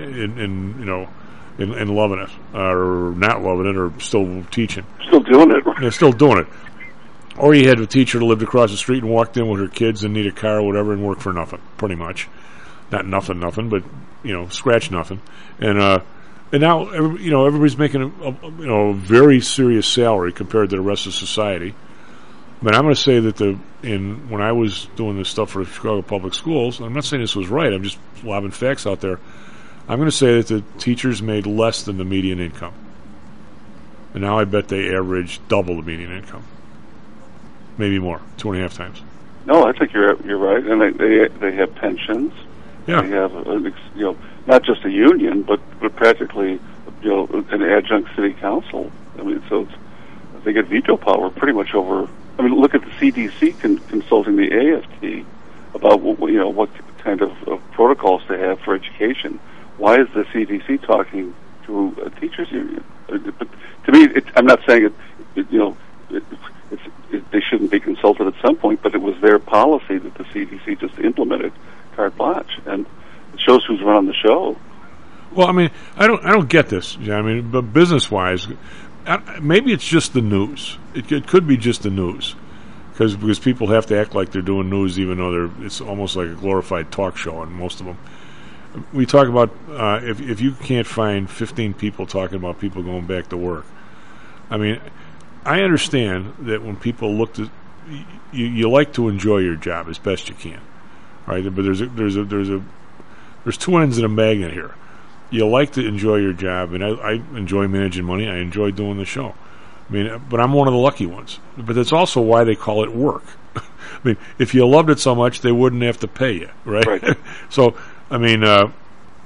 in loving it or not loving it or still teaching, still doing it. They're still doing it. Or you had a teacher that lived across the street and walked in with her kids and need a car or whatever and worked for nothing, pretty much. Not nothing, but, scratch nothing. And now, everybody's making a very serious salary compared to the rest of society. But I'm going to say that when I was doing this stuff for the Chicago Public Schools, I'm not saying this was right, I'm just lobbing facts out there. I'm going to say that the teachers made less than the median income. And now I bet they average double the median income. Maybe more, 2.5 times. No, I think you're right, and they have pensions. Yeah. They have not just a union, but practically an adjunct city council. I mean, so they get veto power pretty much over. I mean, look at the CDC consulting the AFT about what kind of protocols they have for education. Why is the CDC talking to a teachers union? But to me, I'm not saying they shouldn't be consulted at some point, but it was their policy that the CDC just implemented carte blanche, and it shows who's running the show. Well, I mean, I don't get this. I mean, but business-wise, maybe it's just the news. It could be just the news, because people have to act like they're doing news, even though it's almost like a glorified talk show, and most of them. We talk about if you can't find 15 people talking about people going back to work. I mean, I understand that when people look to you like to enjoy your job as best you can, right? But there's 2 ends in a magnet here. You like to enjoy your job, and I enjoy managing money. I enjoy doing the show. I mean, but I'm one of the lucky ones. But that's also why they call it work. I mean, if you loved it so much, they wouldn't have to pay you, right? Right. So, I mean,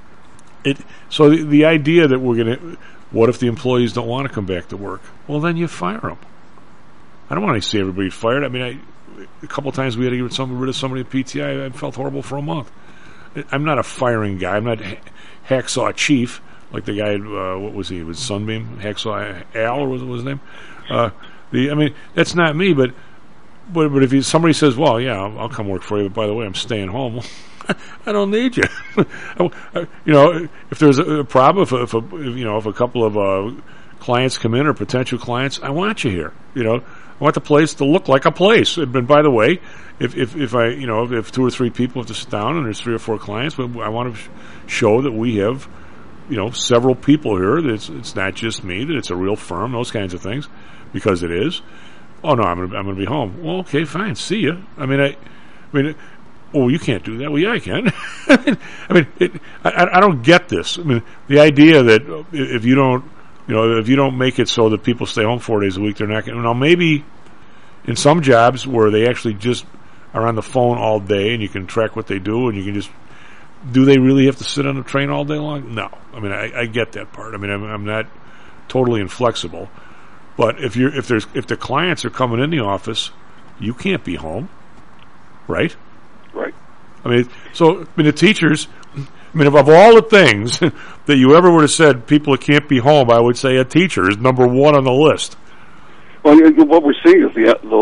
So the idea that we're going to, what if the employees don't want to come back to work? Well, then you fire them. I don't want to see everybody fired. I mean, a couple of times we had to get rid of somebody at PTI. I felt horrible for a month. I'm not a firing guy. I'm not Hacksaw Chief, like the guy, what was he? It was Sunbeam? Hacksaw Al, or was his name? I mean, that's not me, but if somebody says, well, yeah, I'll come work for you, but by the way, I'm staying home. I don't need you. If there's a problem, if a couple of clients come in, or potential clients, I want you here. I want the place to look like a place. And by the way, if 2 or 3 people have to sit down and there's 3 or 4 clients, I want to show that we have, several people here. That it's not just me. That it's a real firm. Those kinds of things, because it is. Oh no, I'm gonna be home. Well, okay, fine. See you. I mean, oh, you can't do that. Well, yeah, I can. I don't get this. I mean, the idea that if you don't make it so that people stay home 4 days a week, they're not going to. Now, maybe in some jobs where they actually just are on the phone all day and you can track what they do and you can just. Do they really have to sit on a train all day long? No. I mean, I get that part. I mean, I'm not totally inflexible. But if the clients are coming in the office, you can't be home, right? Right. I mean, the teachers. I mean, of all the things that you ever would have said, people that can't be home, I would say a teacher is number 1 on the list. Well, what we're seeing is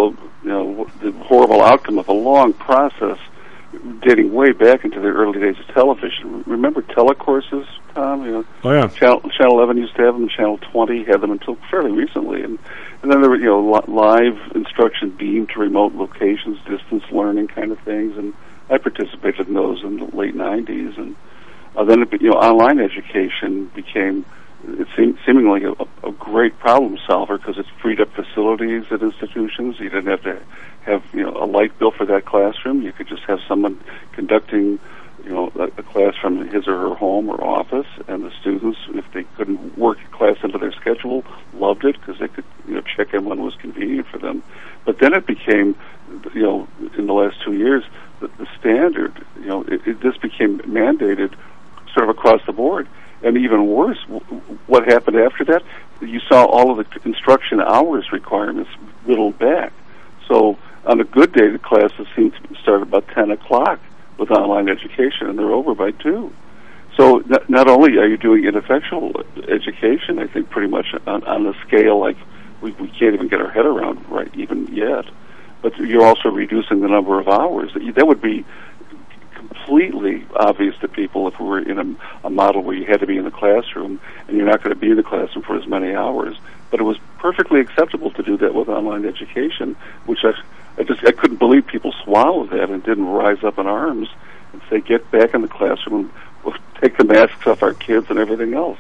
the horrible outcome of a long process dating way back into the early days of television. Remember telecourses, Tom? Oh yeah. Channel 11 used to have them. Channel 20 had them until fairly recently, and then there were live instruction beamed to remote locations, distance learning kind of things, and I participated in those in the late 90s, and then online education became seemingly a great problem solver because it freed up facilities at institutions. You didn't have to have a light bill for that classroom. You could just have someone conducting a class from his or her home or office, and the students, if they couldn't work a class into their schedule, loved it because they could check in when it was convenient for them. But then it became in the last 2 years the standard. This became mandated sort of across the board. And even worse, what happened after that, you saw all of the instruction hours requirements whittled back. So on a good day, the classes seem to start about 10 o'clock with online education, and they're over by 2. So not only are you doing ineffectual education, I think pretty much on a scale like we can't even get our head around right even yet, but you're also reducing the number of hours. That would be completely obvious to people if we were in a model where you had to be in the classroom and you're not going to be in the classroom for as many hours. But it was perfectly acceptable to do that with online education, which I couldn't believe people swallowed that and didn't rise up in arms and say, get back in the classroom and we'll take the masks off our kids and everything else.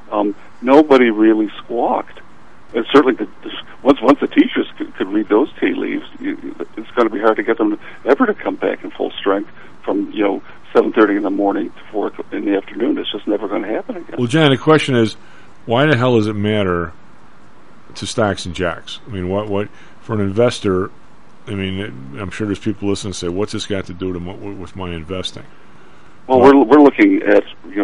Nobody really squawked. And certainly, once the teachers could read those tea leaves, it's going to be hard to get them ever to come back in full strength from 7:30 in the morning to 4 in the afternoon. It's just never going to happen again. Well, John, the question is, why the hell does it matter to stocks and jocks? I mean, what for an investor? I mean, I'm sure there's people listening and say, "What's this got to do with my investing?" Well, we're looking at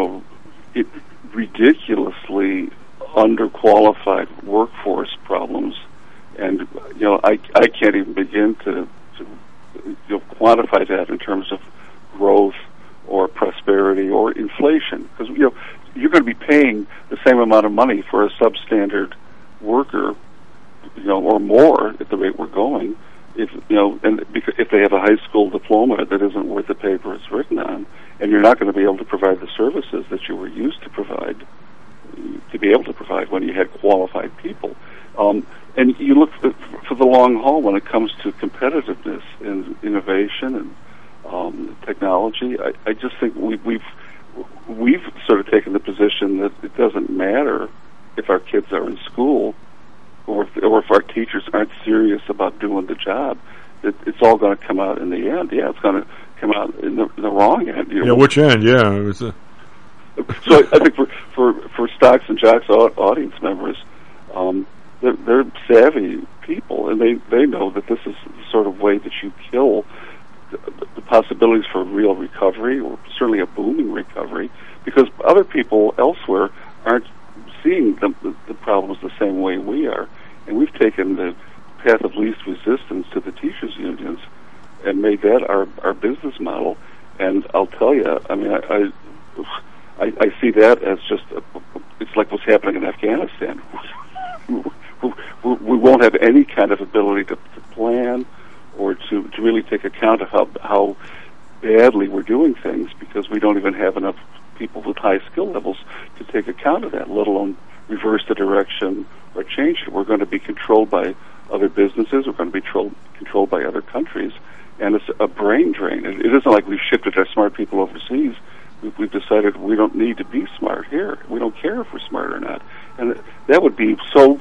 ridiculously underqualified workforce problems, and I can't even begin to quantify that in terms of growth or prosperity or inflation, because you're going to be paying the same amount of money for a substandard worker, or more at the rate we're going, if they have a high school diploma that isn't worth the paper it's written on, and you're not going to be able to provide the services that you were used to provide when you had qualified people. And you look for the long haul when it comes to competitiveness and innovation and technology. I just think we've sort of taken the position that it doesn't matter if our kids are in school or if our teachers aren't serious about doing the job. It's all going to come out in the end. Yeah, it's going to come out in the wrong end. Yeah, which end? Yeah. So I think for stocks and jocks audience members, they're savvy people, and they know that this is the sort of way that you kill the possibilities for real recovery, or certainly a booming recovery, because other people elsewhere aren't seeing the problems the same way we are. And we've taken the path of least resistance to the teachers' unions and made that our business model. And I'll tell you, I mean, I see that as just, it's like what's happening in Afghanistan. We won't have any kind of ability to plan or to really take account of how badly we're doing things, because we don't even have enough people with high skill levels to take account of that, let alone reverse the direction or change it. We're going to be controlled by other businesses. We're going to be controlled by other countries. And it's a brain drain. It isn't like we've shifted our smart people overseas. We've decided we don't need to be smart here. We don't care if we're smart or not. And that would be so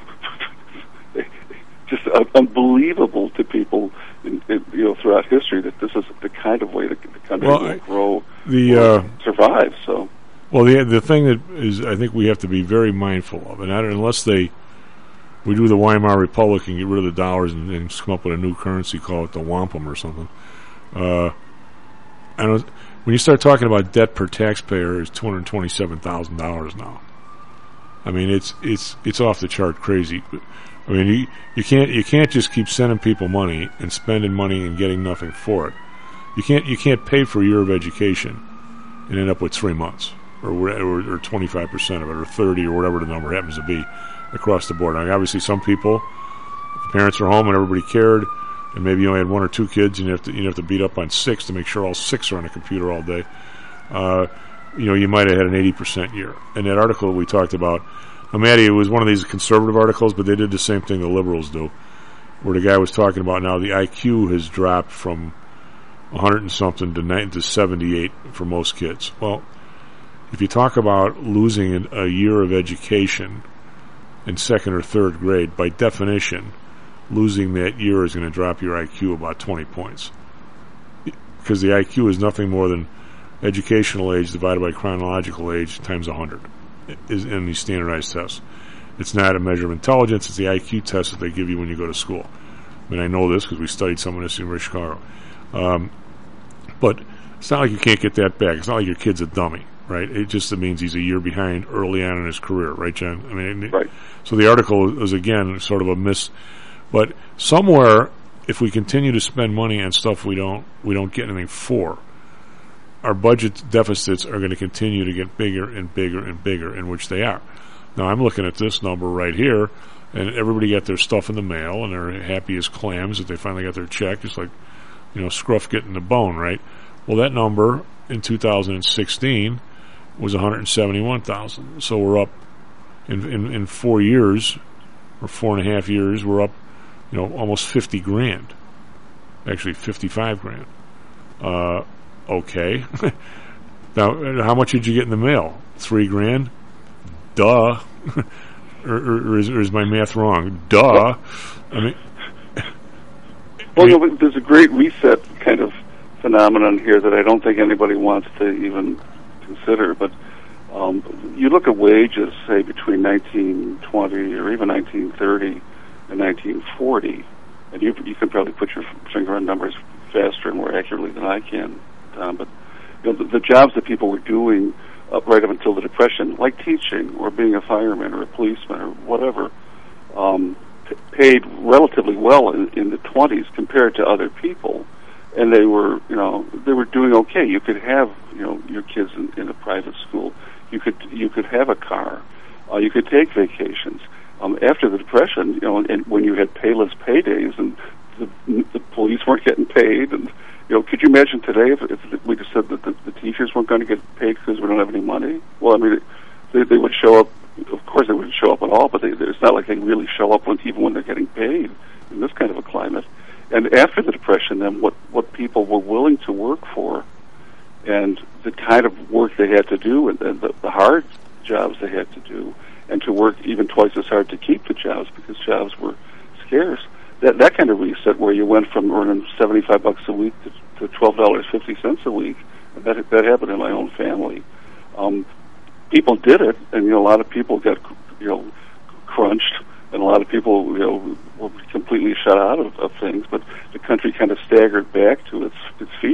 just unbelievable to people, throughout history, that this is the kind of way the country will grow, survive. So, well, the thing that is, I think we have to be very mindful of, and unless we do the Weimar Republic and get rid of the dollars and come up with a new currency, call it the wampum or something. When you start talking about debt per taxpayer, it's $227,000 now. I mean, it's off the chart crazy. I mean, you can't just keep sending people money and spending money and getting nothing for it. You can't pay for a year of education and end up with 3 months or 25% of it or 30 or whatever the number happens to be across the board. I mean, obviously, some people, if the parents are home and everybody cared, and maybe you only had 1 or 2 kids, and you have to beat up on 6 to make sure all 6 are on a computer all day. You might have had an 80% year. And that article we talked about, Maddie, it was one of these conservative articles, but they did the same thing the liberals do, where the guy was talking about now the IQ has dropped from 100 and something to 78 for most kids. Well, if you talk about losing a year of education in 2nd or 3rd grade, by definition, losing that year is going to drop your IQ about 20 points. Because the IQ is nothing more than educational age divided by chronological age times 100 in these standardized tests. It's not a measure of intelligence, it's the IQ test that they give you when you go to school. I mean, I know this because we studied some of this in University of Chicago. But it's not like you can't get that back. It's not like your kid's a dummy, right? It just means he's a year behind early on in his career, right, John? I mean, right. So the article is, again, sort of a miss. But somewhere, if we continue to spend money on stuff we don't get anything for, our budget deficits are going to continue to get bigger and bigger and bigger, in which they are. Now, I'm looking at this number right here, and everybody got their stuff in the mail, and they're happy as clams that they finally got their check. It's like, Scruff getting the bone, right? Well, that number in 2016 was 171,000. So we're up in 4 years, or 4.5 years, we're up, almost 50 grand. Actually, 55 grand. Okay. Now, how much did you get in the mail? 3 grand? Duh. or is my math wrong? Duh. I mean... Well, there's a great reset kind of phenomenon here that I don't think anybody wants to even consider, but you look at wages, say, between 1920 or even 1930 and 1940, and you can probably put your finger on numbers faster and more accurately than I can, Tom, but the jobs that people were doing right up until the Depression, like teaching or being a fireman or a policeman or whatever, paid relatively well in the 20s compared to other people, and they were doing okay. You could have your kids in a private school. You could have a car. You could take vacations. After the Depression, and when you had payless paydays and the police weren't getting paid, and could you imagine today if we just said that the teachers weren't going to get paid because we don't have any money? Well, I mean, they would show up. Of course, they wouldn't show up at all, but it's not like they really show up even when they're getting paid in this kind of a climate. And after the Depression, then what people were willing to work for, and the kind of work they had to do, and the hard jobs they had to do, and to work even twice as hard to keep the jobs because jobs were scarce. That kind of reset where you went from earning $75 a week to $12.50 a week. And that happened in my own family. People did it, and a lot of people got crunched, and a lot of people were completely shut out of things. But the country kind of staggered back to its feet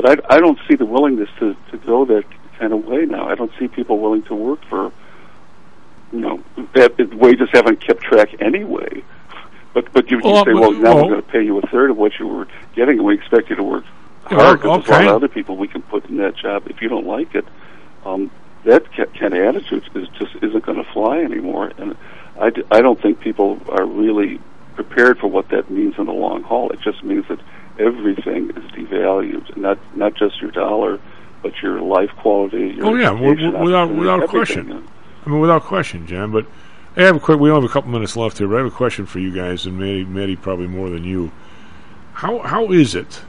But I don't see the willingness to go that kind of way now. I don't see people willing to work for, that wages haven't kept track anyway. But you say, now we're going to pay you a third of what you were getting, and we expect you to work hard, because there's a lot of other people we can put in that job. If you don't like it, that kind of attitude isn't going to fly anymore. And I don't think people are really prepared for what that means in the long haul. It just means that everything is devalued, not just your dollar, but your life quality. Your without question. I mean, without question, John. But I have we only have a couple minutes left here. But I have a question for you guys, and Maddie probably more than you. How is it?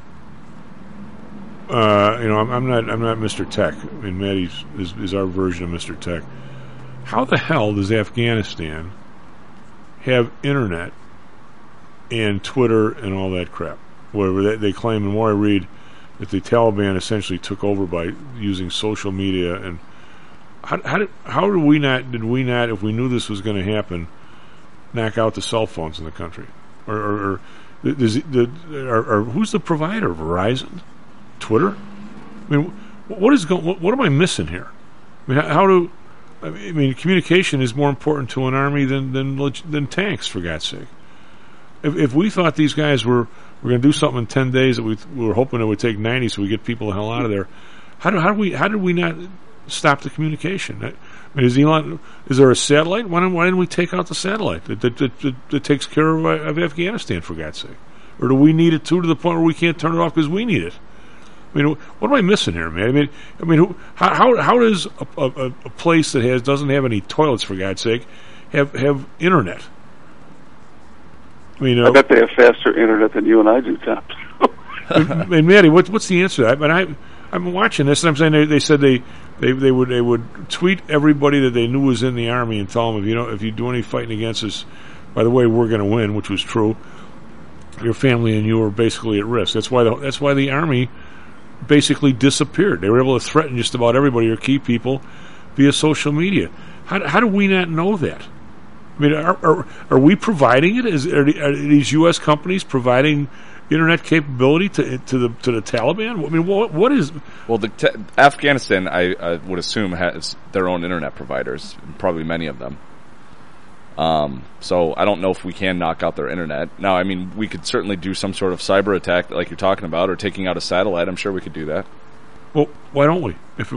I'm not Mr. Tech. I mean, Maddie is our version of Mr. Tech. How the hell does Afghanistan have internet and Twitter and all that crap? Where they claim, and more I read, that the Taliban essentially took over by using social media. And how did we not, if we knew this was going to happen, knock out the cell phones in the country? Or who's the provider? Verizon? Twitter? I mean, what am I missing here? I mean, communication is more important to an army than tanks, for God's sake. If we thought these guys were going to do something in 10 days that we were hoping it would take 90, so we get people the hell out of there, how did we not stop the communication? I mean, is there a satellite? Why didn't we take out the satellite that takes care of Afghanistan, for God's sake? Or do we need it too, to the point where we can't turn it off because we need it? I mean, what am I missing here, man? I mean, how does a place that doesn't have any toilets, for God's sake, have internet? I mean, I bet they have faster internet than you and I do, Tom. And Maddie, what's the answer to that? I mean, I'm watching this, and I'm saying they said they would tweet everybody that they knew was in the army and tell them, if you do any fighting against us, by the way, we're going to win, which was true. Your family and you are basically at risk. That's why the army basically disappeared. They were able to threaten just about everybody or key people via social media. How do we not know that? I mean, are we providing it? Are these U.S. companies providing internet capability to the Taliban? I mean, what is? Well, Afghanistan, I would assume, has their own internet providers, probably many of them. So I don't know if we can knock out their internet. Now, I mean, we could certainly do some sort of cyber attack like you're talking about, or taking out a satellite. I'm sure we could do that. Well, why don't we? If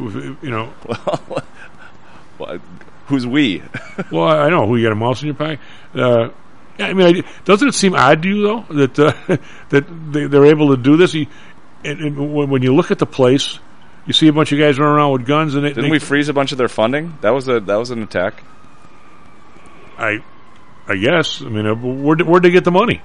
Well, who's we? Well, I know who. You got a mouse in your pocket. I mean, doesn't it seem odd to you though that they're able to do this? And when you look at the place, you see a bunch of guys running around with guns, and didn't we freeze a bunch of their funding? That was an attack. I guess. I mean, where'd they get the money?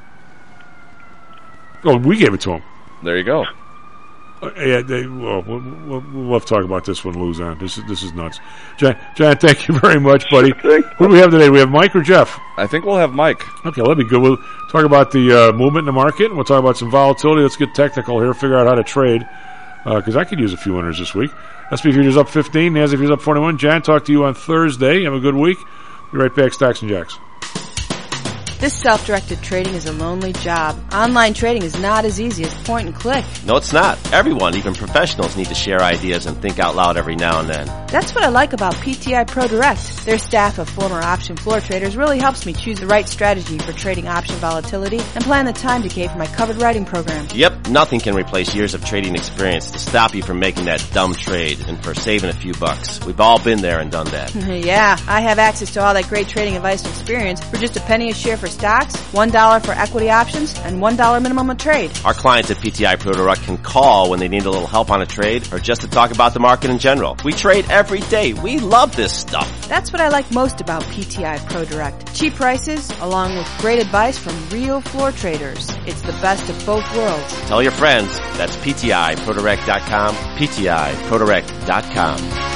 Oh, we gave it to them. There you go. Yeah, we'll have to talk about this when Lou's on. This is nuts. John, thank you very much, buddy. Who do we have today? We have Mike or Jeff? I think we'll have Mike. Okay, that'll be good. We'll talk about the movement in the market, and we'll talk about some volatility. Let's get technical here, figure out how to trade, because I could use a few winners this week. S&P futures up 15, NASDAQ futures up 41. John, talk to you on Thursday. Have a good week. Be right back, Stocks and Jacks. This self-directed trading is a lonely job. Online trading is not as easy as point and click. No, it's not. Everyone, even professionals, need to share ideas and think out loud every now and then. That's what I like about PTI Pro Direct. Their staff of former option floor traders really helps me choose the right strategy for trading option volatility and plan the time decay for my covered writing program. Yep, nothing can replace years of trading experience to stop you from making that dumb trade and for saving a few bucks. We've all been there and done that. Yeah, I have access to all that great trading advice and experience for just a penny a share for stocks, $1 for equity options, and $1 minimum a trade. Our clients at PTI Pro Direct can call when they need a little help on a trade or just to talk about the market in general. We trade every day. We love this stuff. That's what I like most about PTI Pro Direct. Cheap prices, along with great advice from real floor traders. It's the best of both worlds. Tell your friends. That's PTIProDirect.com, PTIProDirect.com.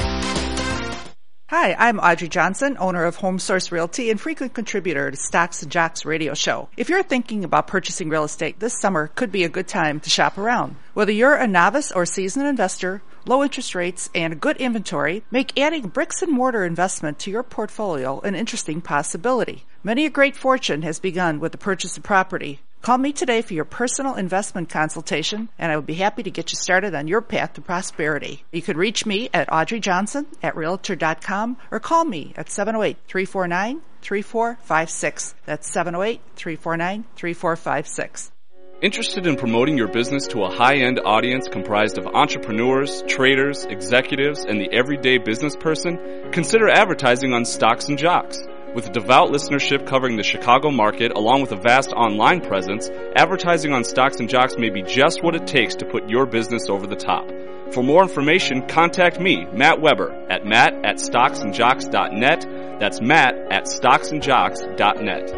Hi, I'm Audrey Johnson, owner of Home Source Realty and frequent contributor to Stocks and Jocks radio show. If you're thinking about purchasing real estate, this summer could be a good time to shop around. Whether you're a novice or seasoned investor, low interest rates and a good inventory make adding bricks and mortar investment to your portfolio an interesting possibility. Many a great fortune has begun with the purchase of property. Call me today for your personal investment consultation, and I would be happy to get you started on your path to prosperity. You can reach me at audreyjohnson@realtor.com or call me at 708-349-3456. That's 708-349-3456. Interested in promoting your business to a high-end audience comprised of entrepreneurs, traders, executives, and the everyday business person? Consider advertising on Stocks and Jocks. With a devout listenership covering the Chicago market, along with a vast online presence, advertising on Stocks and Jocks may be just what it takes to put your business over the top. For more information, contact me, Matt Weber, at matt@stocksandjocks.net. That's matt@stocksandjocks.net.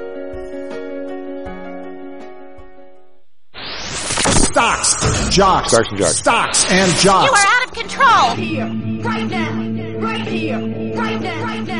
Stocks, jocks, Stocks and Jocks. Stocks and Jocks. You are out of control. Here, right now, right here, right now, right now.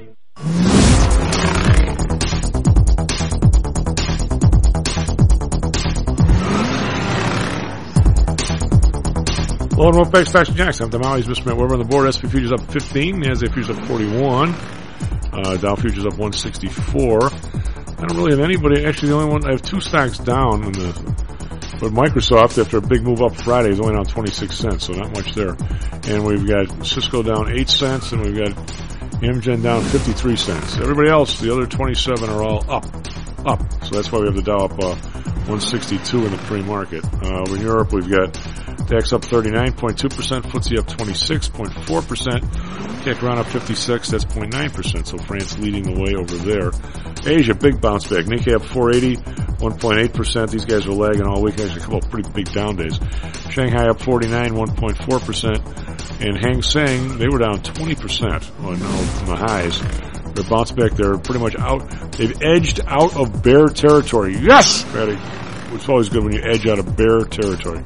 Hello and welcome back to Stocks and Jocks. I'm Tamales, Mr. Matt Weber on the board. SP futures up 15, NASDAQ futures up 41, Dow futures up 164. I don't really have anybody. Actually, the only one I have two stocks down in the. But Microsoft, after a big move up Friday, is only down 26 cents, so not much there. And we've got Cisco down 8 cents, and we've got Amgen down 53 cents. Everybody else, the other 27 are all up. So that's why we have the Dow up 162 in the pre-market. Over in Europe, we've got DAX up 39.2%, FTSE up 26.4%, CAC around up 56, that's 0.9%, so France leading the way over there. Asia, big bounce back. Nikkei up 480, 1.8%. These guys are lagging all week. Actually, a couple of pretty big down days. Shanghai up 49, 1.4%. And Hang Seng, they were down 20% on the highs. They're bounced back. They're pretty much out. They've edged out of bear territory. Yes, Patty. It's always good when you edge out of bear territory.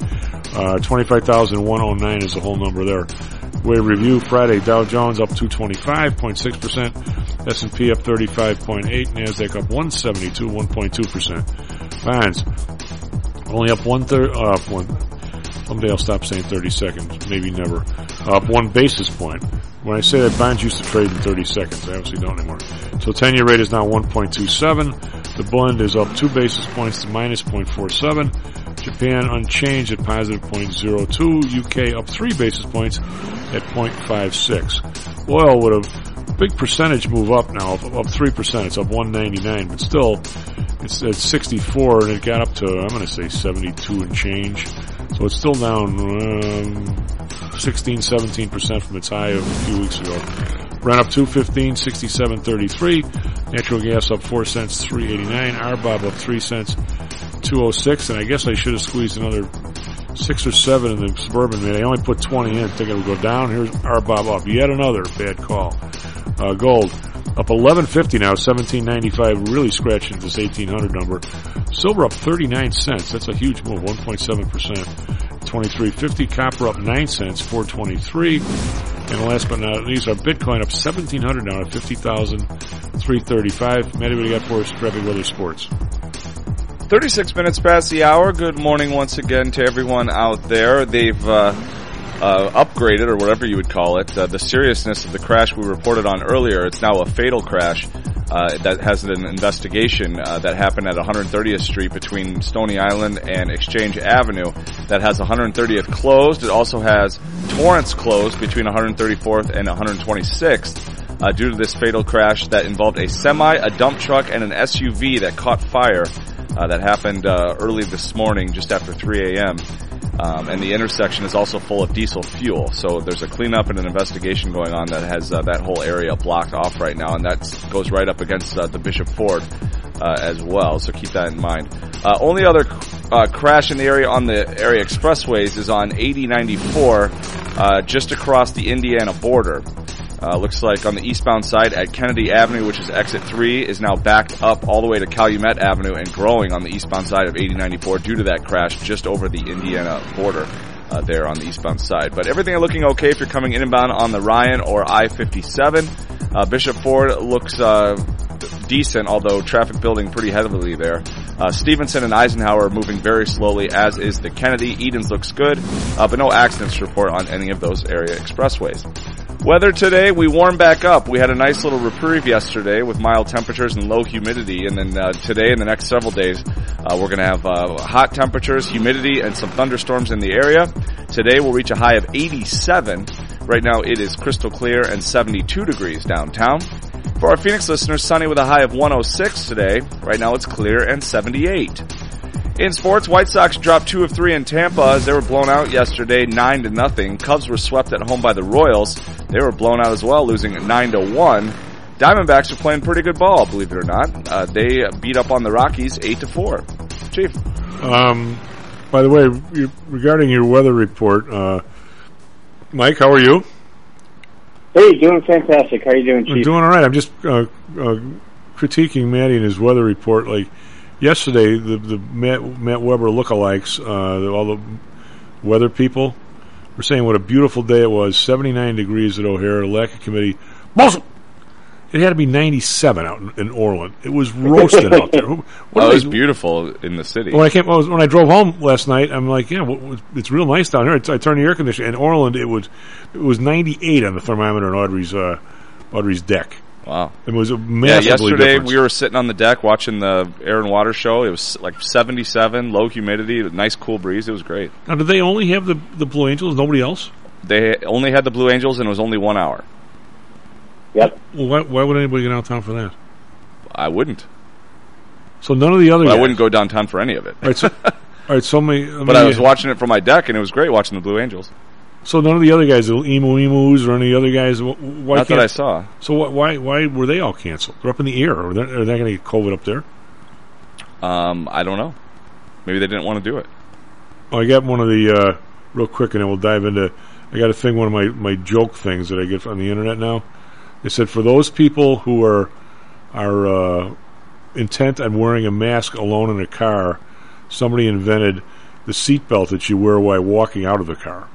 25,109 is the whole number there. Way review Friday, Dow Jones up 225.6%, S&P up 35.8, NASDAQ up 172, 1.2%. Bonds only up 1/3. Someday I'll stop saying 30 seconds, maybe never. Up 1 basis point. When I say that, bonds used to trade in 30 seconds. I obviously don't anymore. So 10-year rate is now 1.27. The blend is up 2 basis points to minus 0.47. Japan unchanged at positive 0.02. UK up 3 basis points at 0.56. Oil would have big percentage move up now, up 3%. It's up 199, but still it's at 64, and it got up to, I'm going to say 72 and change. So it's still down 16, 17% from its high of a few weeks ago. Brent up 215, 67.33. Natural gas up 4 cents, 3.89. RBOB up 3 cents, 206. And I guess I should have squeezed another 6 or 7 in the Suburban Mid. I only put 20 in, thinking it would go down. Here's RBOB up. Yet another bad call. Gold up 11.50 now, 17.95. Really scratching this 1800 number. Silver up 39 cents. That's a huge move, 1.7%. 23.50. Copper up 9 cents, 4.23. And last but not least, our Bitcoin up 1,700 now at 50,335. Matty, what do you got for us? Traffic, weather, sports. 36 minutes past the hour. Good morning once again to everyone out there. They've upgraded, or whatever you would call it, the seriousness of the crash we reported on earlier. It's now a fatal crash that has an investigation that happened at 130th Street between Stony Island and Exchange Avenue that has 130th closed. It also has Torrance closed between 134th and 126th. Due to this fatal crash that involved a semi, a dump truck, and an SUV that caught fire. That happened early this morning, just after 3 a.m., and the intersection is also full of diesel fuel. So there's a cleanup and an investigation going on that has that whole area blocked off right now, and that goes right up against the Bishop Ford as well. So keep that in mind. Only other crash in the area on the area expressways is on 8094, just across the Indiana border. Looks like on the eastbound side at Kennedy Avenue, which is exit 3, is now backed up all the way to Calumet Avenue and growing on the eastbound side of 8094 due to that crash just over the Indiana border there on the eastbound side. But everything looking okay if you're coming inbound on the Ryan or I-57. Bishop Ford looks decent, although traffic building pretty heavily there. Stevenson and Eisenhower are moving very slowly, as is the Kennedy. Edens looks good, but no accidents to report on any of those area expressways. Weather today, we warm back up. We had a nice little reprieve yesterday with mild temperatures and low humidity. And then today and the next several days, we're going to have hot temperatures, humidity, and some thunderstorms in the area. Today we'll reach a high of 87. Right now it is crystal clear and 72 degrees downtown. For our Phoenix listeners, sunny with a high of 106 today. Right now it's clear and 78. In sports, White Sox dropped 2 of 3 in Tampa as they were blown out yesterday 9-0. Cubs were swept at home by the Royals. They were blown out as well, losing 9-1. Diamondbacks are playing pretty good ball, believe it or not. They beat up on the Rockies 8-4. Chief. By the way, regarding your weather report, Mike, how are you? Hey, doing fantastic. How are you doing, Chief? I'm doing all right. I'm just critiquing Matty and his weather report. Like yesterday, the Matt Weber lookalikes, all the weather people, were saying what a beautiful day it was. 79 degrees at O'Hare. Lack of committee. It had to be 97 out in Orland. It was roasting out there. It was beautiful in the city. When I drove home last night, I'm like, yeah, it's real nice down here. I turned the air conditioner. In Orland, it was 98 on the thermometer on Audrey's deck. Wow. It was a massively yesterday difference. We were sitting on the deck watching the air and water show. It was like 77, low humidity, nice cool breeze. It was great. Now, did they only have the Blue Angels, nobody else? They only had the Blue Angels, and it was only 1 hour. Yep. Well, why would anybody get downtown for that? I wouldn't. So none of the other guys. I wouldn't go downtown for any of it. All right, so but I was watching it from my deck, and it was great watching the Blue Angels. So none of the other guys, the Emus or any other guys, why Not that I saw. So why were they all canceled? They're up in the air. Are they going to get COVID up there? I don't know. Maybe they didn't want to do it. Oh, I got one of the real quick, and then we'll dive into. I got a thing, one of my joke things that I get on the internet now. They said for those people who are intent on wearing a mask alone in a car, somebody invented the seatbelt that you wear while walking out of the car.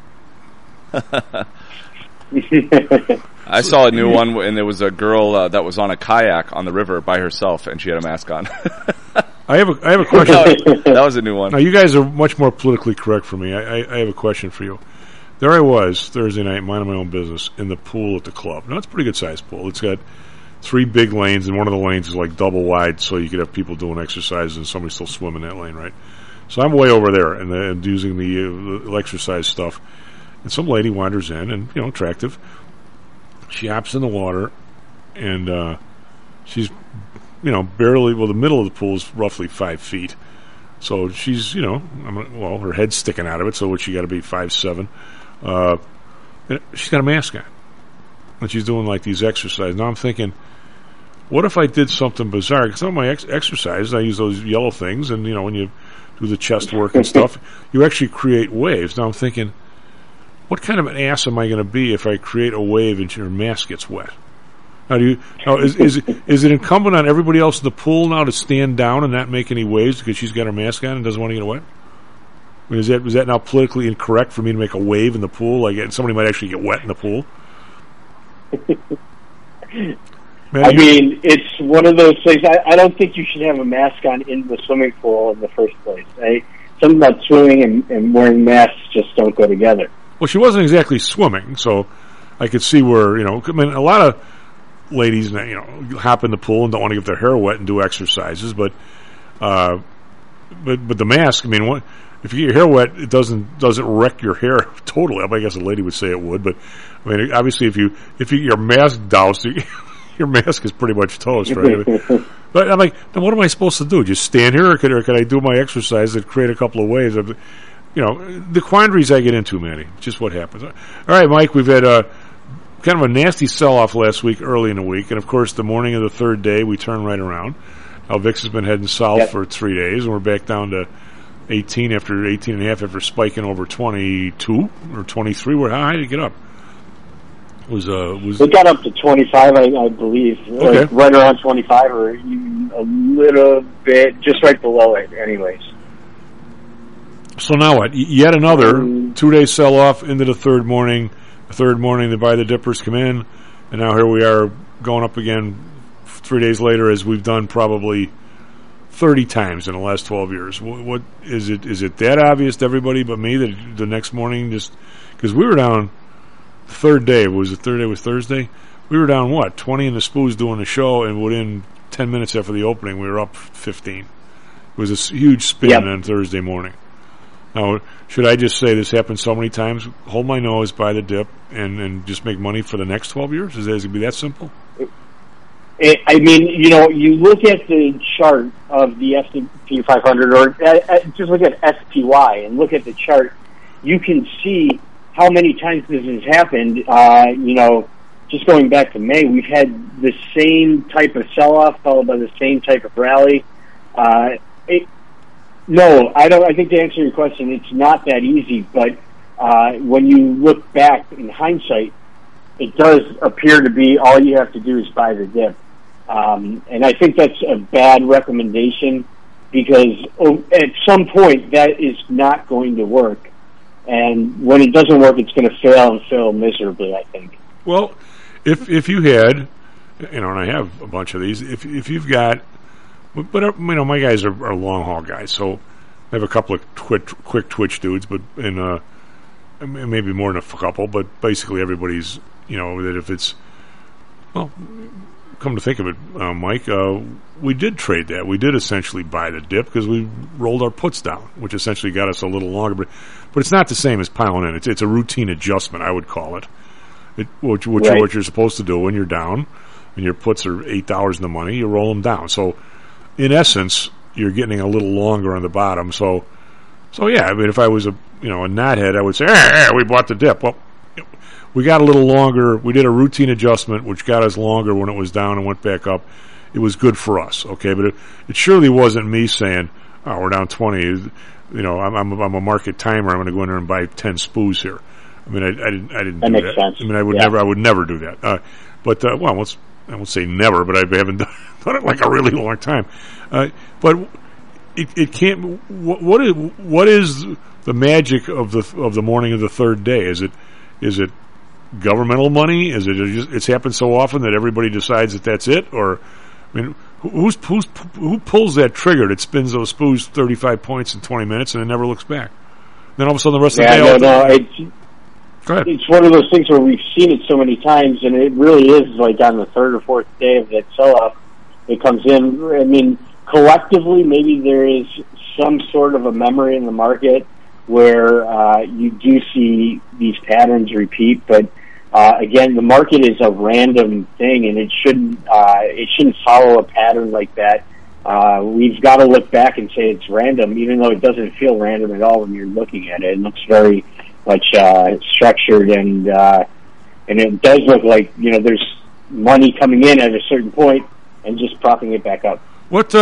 I saw a new one, and there was a girl that was on a kayak on the river by herself, and she had a mask on. I have a question. That was a new one. Now, you guys are much more politically correct for me. I have a question for you. There I was Thursday night, minding my own business, in the pool at the club. Now, it's a pretty good-sized pool. It's got 3 big lanes, and one of the lanes is like double wide, so you could have people doing exercises and somebody still swimming that lane, right? So I'm way over there and using the exercise stuff. And some lady wanders in, and, attractive. She hops in the water, and she's, barely, the middle of the pool is roughly 5 feet. So she's, her head's sticking out of it, so what, she got to be 5'7". She's got a mask on. And she's doing, like, these exercises. Now I'm thinking, what if I did something bizarre? Because some of my exercises, I use those yellow things, and, when you do the chest work and stuff, you actually create waves. Now I'm thinking, what kind of an ass am I going to be if I create a wave and your mask gets wet? Now, is it incumbent on everybody else in the pool now to stand down and not make any waves because she's got her mask on and doesn't want to get wet? I mean, is that now politically incorrect for me to make a wave in the pool? Like somebody might actually get wet in the pool. It's one of those things. I don't think you should have a mask on in the swimming pool in the first place. Something about swimming and wearing masks just don't go together. Well, she wasn't exactly swimming, so I could see where, a lot of ladies, hop in the pool and don't want to get their hair wet and do exercises, but the mask, if you get your hair wet, it doesn't wreck your hair totally. I guess a lady would say it would, but obviously if you get your mask doused, your mask is pretty much toast, right? But I'm like, now what am I supposed to do? Just stand here, or could I do my exercise that create a couple of waves? The quandaries I get into, Manny, just what happens. All right, Mike, we've had kind of a nasty sell-off last week, early in the week, and of course the morning of the third day we turn right around. Now VIX has been heading south for 3 days, and we're back down to 18 and a half after spiking over 22 or 23. How high did it get up? It got up to 25, I believe. Okay. Right around 25, or even a little bit, just right below it, anyways. So now what? Yet another 2-day sell-off into the third morning. The third morning, the buy the dippers come in, and now here we are going up again 3 days later, as we've done probably 30 times in the last 12 years. What is it? Is it that obvious to everybody but me that the next morning, just because we were down third day was Thursday. We were down 20 in the spoos doing the show, and within 10 minutes after the opening, we were up 15. It was a huge spin on Thursday morning. Now, should I just say this happened so many times? Hold my nose, buy the dip, and just make money for the next 12 years? Is it going to be that simple? I mean, you look at the chart of the S&P 500, or just look at SPY and look at the chart. You can see how many times this has happened. Just going back to May, we've had the same type of sell-off followed by the same type of rally. No, I don't. I think to answer your question, it's not that easy. But when you look back in hindsight, it does appear to be all you have to do is buy the dip. And I think that's a bad recommendation because at some point that is not going to work. And when it doesn't work, it's going to fail and fail miserably, I think. Well, if you had, and I have a bunch of these, if you've got, but my guys are long haul guys, so I have a couple of quick twitch dudes, but maybe more than a couple, but basically everybody's, that if it's, well, come to think of it, Mike, we did trade that. We did essentially buy the dip because we rolled our puts down, which essentially got us a little longer. But it's not the same as piling in. It's a routine adjustment, I would call it. What you're supposed to do when you're down, and your puts are $8 in the money, you roll them down. So, in essence, you're getting a little longer on the bottom. So yeah. I mean, if I was a knothead, I would say, we bought the dip. Well, we got a little longer. We did a routine adjustment, which got us longer when it was down and went back up. It was good for us, okay? But it surely wasn't me saying, we're down 20. I'm a market timer. I'm going to go in there and buy 10 spoos here. I mean, I didn't that do makes that. Sense. I mean, I would never do that. I won't say never, but I haven't done it like a really long time. But it can't. What is the magic of the morning of the third day? Is it governmental money? Is it just, it's happened so often that everybody decides that that's it? Or, I mean, who pulls that trigger that spins those spoos 35 points in 20 minutes and it never looks back? Then all of a sudden the rest of the day... Go ahead. It's one of those things where we've seen it so many times, and it really is like on the third or fourth day of that sell-off, it comes in. I mean, collectively, maybe there is some sort of a memory in the market where you do see these patterns repeat, but again, the market is a random thing, and it shouldn't follow a pattern like that. We've got to look back and say it's random, even though it doesn't feel random at all when you're looking at it. It looks very much structured, and it does look like there's money coming in at a certain point and just propping it back up. What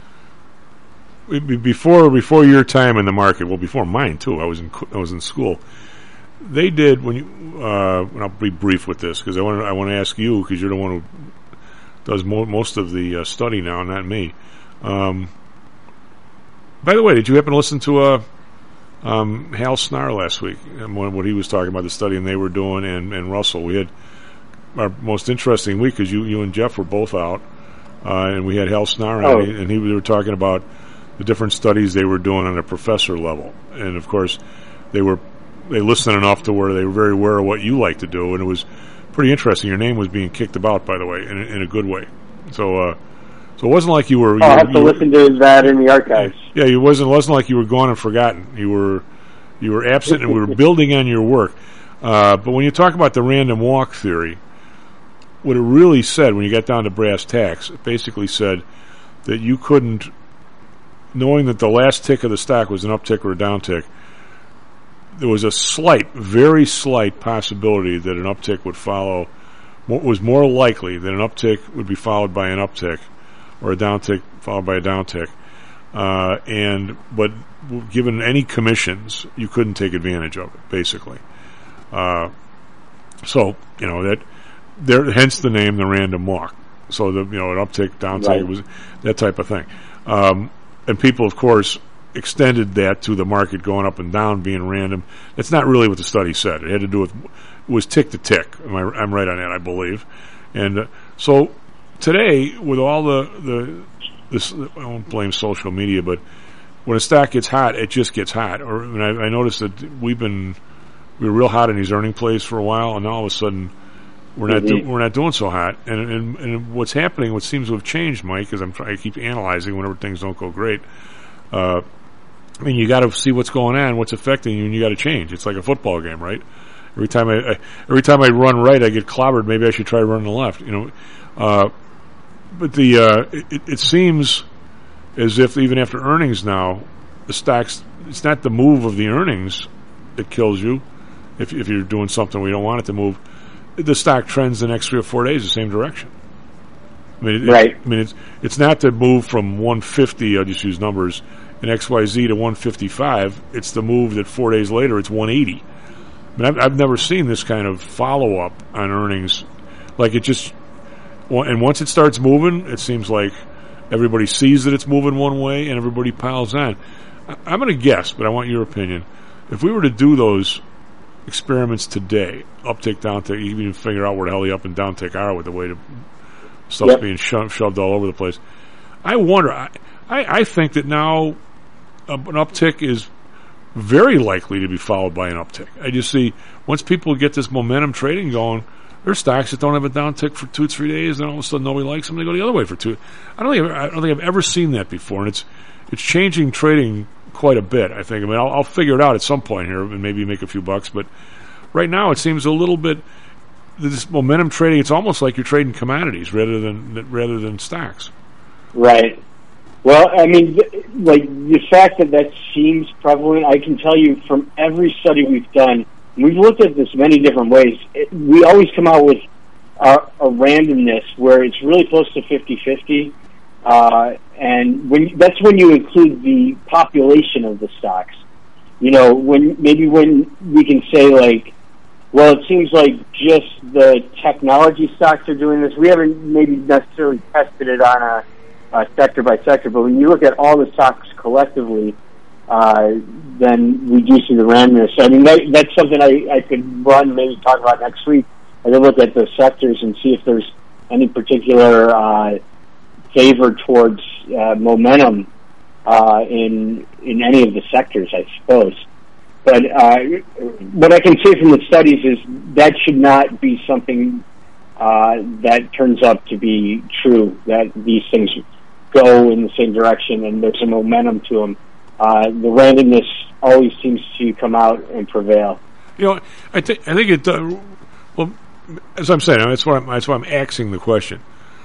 before your time in the market? Well, before mine too. I was in school. They did and I'll be brief with this because I want to ask you because you're the one who does most of the study now, not me. By the way, did you happen to listen to Hal Snar last week and what he was talking about the study and they were doing and Russell? We had our most interesting week because you and Jeff were both out and we had Hal Snar and we were talking about the different studies they were doing on a professor level, and of course they listened enough to where they were very aware of what you like to do, and it was pretty interesting. Your name was being kicked about, by the way, in a good way. So it wasn't like you were. I'll have to listen to that in the archives. Yeah, it wasn't like you were gone and forgotten. You were absent, and we were building on your work. But when you talk about the random walk theory, what it really said when you got down to brass tacks, it basically said that you couldn't, knowing that the last tick of the stock was an uptick or a downtick, there was a very slight possibility that an uptick would follow. What was more likely that an uptick would be followed by an uptick, or a downtick followed by a downtick. But given any commissions, you couldn't take advantage of it, basically. So that there, hence the name, the random walk. So an uptick, downtick, right. Was that type of thing. And people, of course, extended that to the market going up and down being random. That's not really what the study said. It had to do with, it was tick to tick. I'm right on that, I believe. And so today, with all this, I won't blame social media, but when a stock gets hot, it just gets hot. I noticed that we've been we were real hot in these earning plays for a while, and now all of a sudden we're not doing so hot. And what's happening, what seems to have changed, Mike, is I keep analyzing whenever things don't go great. I mean, you got to see what's going on, what's affecting you, and you got to change. It's like a football game, right? Every time I run right, I get clobbered. Maybe I should try running left. But it seems as if even after earnings now, the stocks, it's not the move of the earnings that kills you. If you're doing something we don't want it to move, the stock trends the next 3 or 4 days the same direction. I mean, it's not to move from 150. I'll just use numbers in XYZ to 155. It's the move that 4 days later it's 180. I mean, I've never seen this kind of follow up on earnings. Like it just, and once it starts moving, it seems like everybody sees that it's moving one way and everybody piles on. I'm going to guess, but I want your opinion. If we were to do those experiments today, uptick, downtick, you can even figure out where the hell the up and downtick are with the way stuff's being shoved all over the place. I wonder, I think that now an uptick is very likely to be followed by an uptick. I just see, once people get this momentum trading going, there's stocks that don't have a downtick for 2-3 days, and all of a sudden nobody likes them, they go the other way for 2. I don't think I've ever seen that before, and it's changing trading quite a bit, I think. I mean, I'll figure it out at some point here and maybe make a few bucks, but right now it seems a little bit, this momentum trading, it's almost like you're trading commodities rather than stocks. Right. Well, I mean, like the fact that seems prevalent, I can tell you from every study we've done, we've looked at this many different ways. We always come out with a randomness where it's really close to 50-50. And that's when you include the population of the stocks. When we can say like, well, it seems like just the technology stocks are doing this. We haven't maybe necessarily tested it on a sector by sector, but when you look at all the stocks collectively, then we do see the randomness. I mean, that's something I could run, maybe talk about next week. I could look at the sectors and see if there's any particular favor towards momentum in any of the sectors, I suppose. But what I can say from the studies is that should not be something that turns up to be true, that these things go in the same direction and there's a momentum to them. The randomness always seems to come out and prevail. I think it does. Well, as I'm saying, that's why I'm axing the question.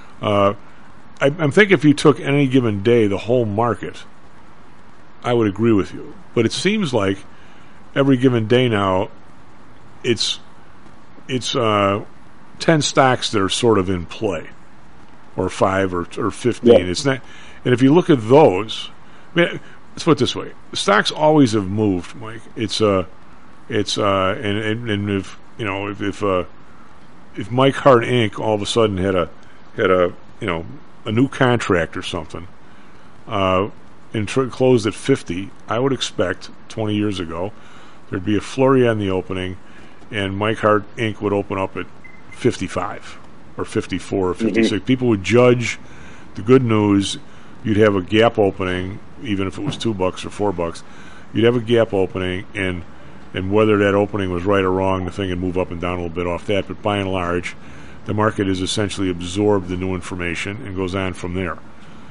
I'm thinking if you took any given day the whole market, I would agree with you. But it seems like every given day now, it's 10 stocks that are sort of in play, or 5 or 15. Yeah. It's not, and if you look at those, I mean, let's put it this way: the stocks always have moved, Mike. It's and if Mike Hart Inc. all of a sudden had a new contract or something, and closed at 50, I would expect 20 years ago there'd be a flurry on the opening, and Mike Hart Inc. would open up at 55 or 54 or 56. Mm-hmm. People would judge the good news. You'd have a gap opening, even if it was $2 or $4. You'd have a gap opening, and whether that opening was right or wrong, the thing would move up and down a little bit off that. But by and large, the market has essentially absorbed the new information and goes on from there.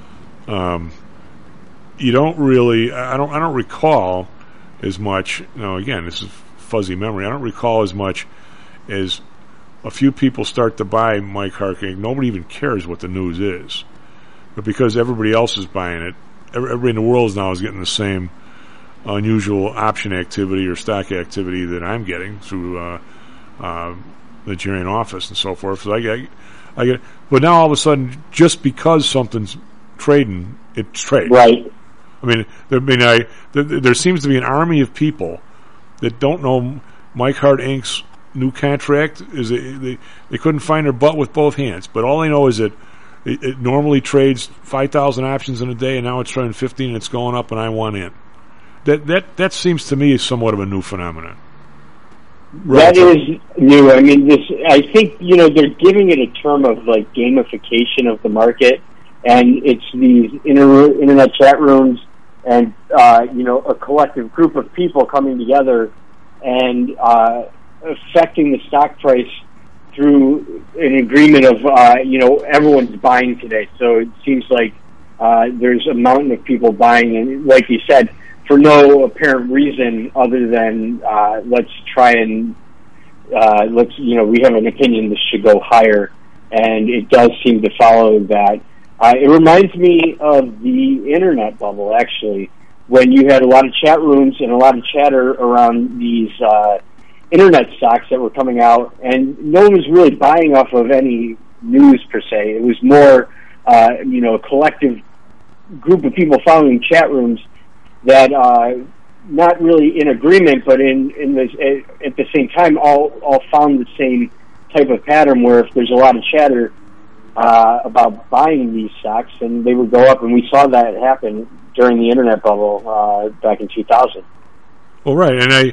You don't really. I don't recall as much. Again, this is fuzzy memory. I don't recall as much as a few people start to buy Mike Hart Inc. Nobody even cares what the news is, but because everybody else is buying it, everybody in the world now is getting the same unusual option activity or stock activity that I'm getting through the Gerian office and so forth. So I get, but now all of a sudden, just because something's trading, it's trading. Right. I mean, there seems to be an army of people that don't know Mike Hart Inc.'s new contract. They couldn't find their butt with both hands, but all they know is that it normally trades 5,000 options in a day, and now it's trading 15, and it's going up, and I want in. That seems to me somewhat of a new phenomenon. That is new. I mean, I think they're giving it a term of like gamification of the market, and it's these internet chat rooms and a collective group of people coming together and affecting the stock price through an agreement of, everyone's buying today. So it seems like there's a mountain of people buying, and like you said, for no apparent reason other than let's try and we have an opinion this should go higher, and it does seem to follow that. It reminds me of the internet bubble, actually, when you had a lot of chat rooms and a lot of chatter around these internet stocks that were coming out, and no one was really buying off of any news per se. It was more, a collective group of people following chat rooms that not really in agreement, but at the same time all found the same type of pattern where if there's a lot of chatter about buying these stocks, then they would go up, and we saw that happen during the internet bubble back in 2000. Well, right, and I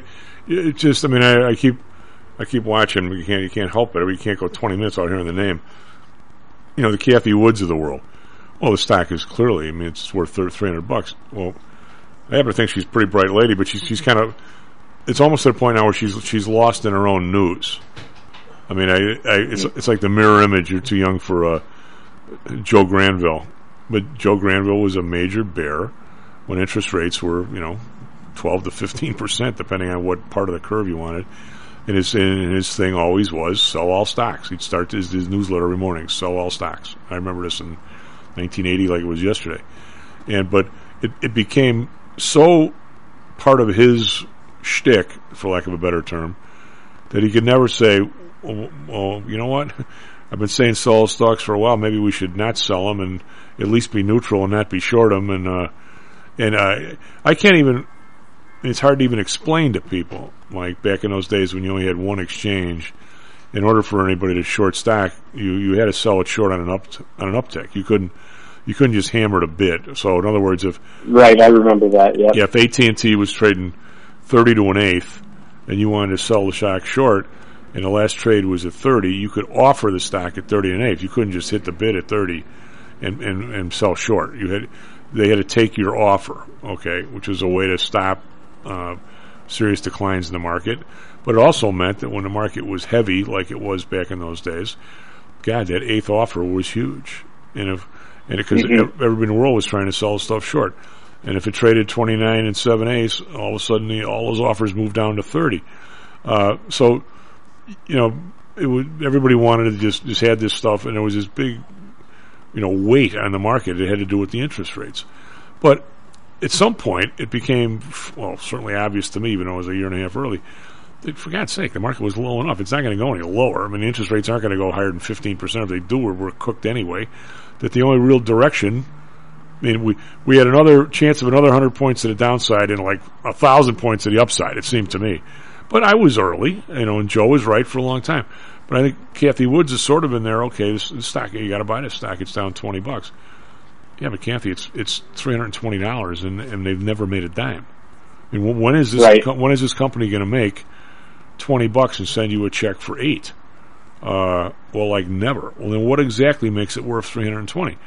keep watching. You can't help it. We can't go 20 minutes without hearing the name. The Cathie Woods of the world. Well, the stock is clearly, it's worth $300. Well, I happen to think she's a pretty bright lady, but she's kind of, it's almost at a point now where she's lost in her own news. It's like the mirror image. You're too young for Joe Granville, but Joe Granville was a major bear when interest rates were 12 to 15%, depending on what part of the curve you wanted. And his thing always was sell all stocks. He'd start his newsletter every morning, sell all stocks. I remember this in 1980 like it was yesterday. But it became so part of his shtick, for lack of a better term, that he could never say, well, you know what? I've been saying sell all stocks for a while. Maybe we should not sell them and at least be neutral and not be short them. And I can't even. It's hard to even explain to people. Like back in those days when you only had one exchange, in order for anybody to short stock, you had to sell it short on an uptick. You couldn't just hammer it a bit. So in other words, right, I remember that. Yeah. If AT&T was trading 30 to 1/8, and you wanted to sell the stock short, and the last trade was at 30, you could offer the stock at 30 1/8. You couldn't just hit the bid at 30 and sell short. They had to take your offer, okay, which was a way to stop serious declines in the market. But it also meant that when the market was heavy, like it was back in those days, God, that eighth offer was huge. Because everybody in the world was trying to sell stuff short. And if it traded 29 and 7/8, all of a sudden all those offers moved down to 30. Everybody wanted to just had this stuff, and there was this big, weight on the market. It had to do with the interest rates. But at some point, it became, certainly obvious to me, even though it was a year and a half early, that for God's sake, the market was low enough. It's not going to go any lower. The interest rates aren't going to go higher than 15%. If they do, we're cooked anyway. That the only real direction, we had another chance of another 100 points to the downside and like 1,000 points to the upside, it seemed to me. But I was early, and Joe was right for a long time. But I think Cathie Woods is sort of in there. Okay, this stock, you got to buy this stock. It's down $20. Yeah, but Cathie, it's $320, and they've never made a dime. When is this? Right. When is this company going to make $20 and send you a check for $8? Never. Well, then what exactly makes it worth $320?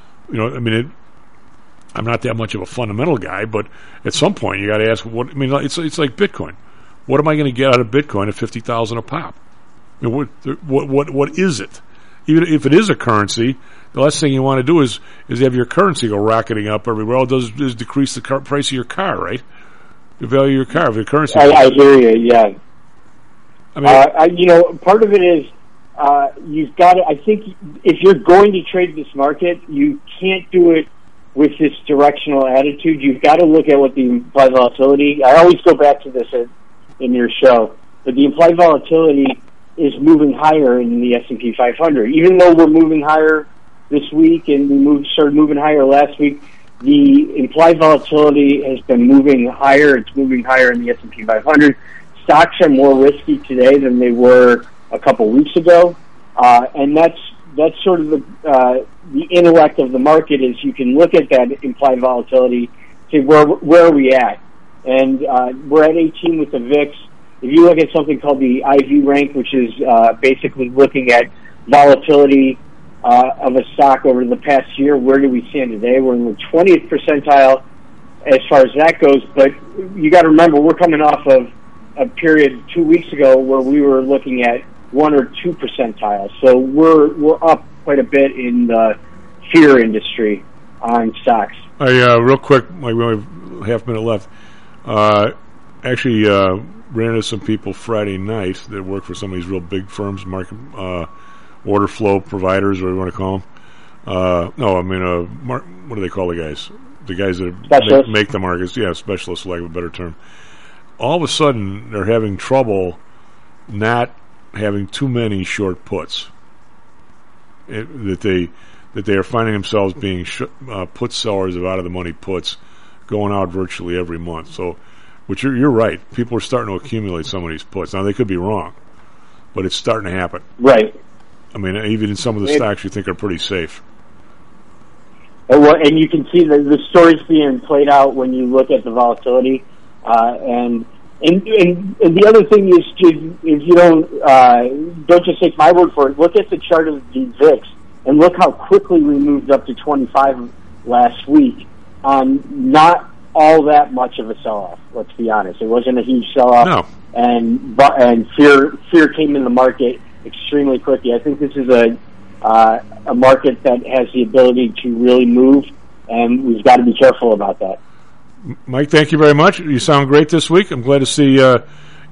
I'm not that much of a fundamental guy, but at some point you got to ask it's like Bitcoin. What am I going to get out of Bitcoin at $50,000 a pop? What is it? Even if it is a currency, the last thing you want to do is have your currency go rocketing up everywhere. All it does is decrease the price of your car, right? The value of your car, if your currency. I hear you. Yeah. Part of it is you've got to. I think if you're going to trade this market, you can't do it with this directional attitude. You've got to look at what the implied volatility. I always go back to this in your show, but the implied volatility is moving higher in the S&P 500. Even though we're moving higher this week and we started moving higher last week, the implied volatility has been moving higher. It's moving higher in the S&P 500. Stocks are more risky today than they were a couple weeks ago, and that's sort of the intellect of the market. Is you can look at that implied volatility, say where are we at, and we're at 18 with the VIX. If you look at something called the IV rank, which is basically looking at volatility of a stock over the past year, where do we stand today? We're in the 20th percentile as far as that goes, but you got to remember we're coming off of a period 2 weeks ago where we were looking at 1 or 2 percentiles. So we're up quite a bit in the fear industry on stocks. Real quick, we only have half a minute left. Actually, ran into some people Friday night that work for some of these real big firms, market order flow providers, whatever you want to call them. What do they call the guys? The guys that make the markets. Yeah, specialists, for lack of a better term. All of a sudden, they're having trouble not having too many short puts. That they are finding themselves being put sellers of out-of-the-money puts going out virtually every month. So, which you're right. People are starting to accumulate some of these puts. Now, they could be wrong, but it's starting to happen. Right. I mean, even in some of the stocks you think are pretty safe. Well, and you can see the stories being played out when you look at the volatility. And the other thing is, if you don't just take my word for it, look at the chart of the VIX and look how quickly we moved up to 25 last week on not all that much of a sell-off. Let's be honest, it wasn't a huge sell-off. No. And fear came in the market extremely quickly. I think this is a market that has the ability to really move, and we've got to be careful about that. Mike, thank you very much. You sound great this week. I'm glad to see you're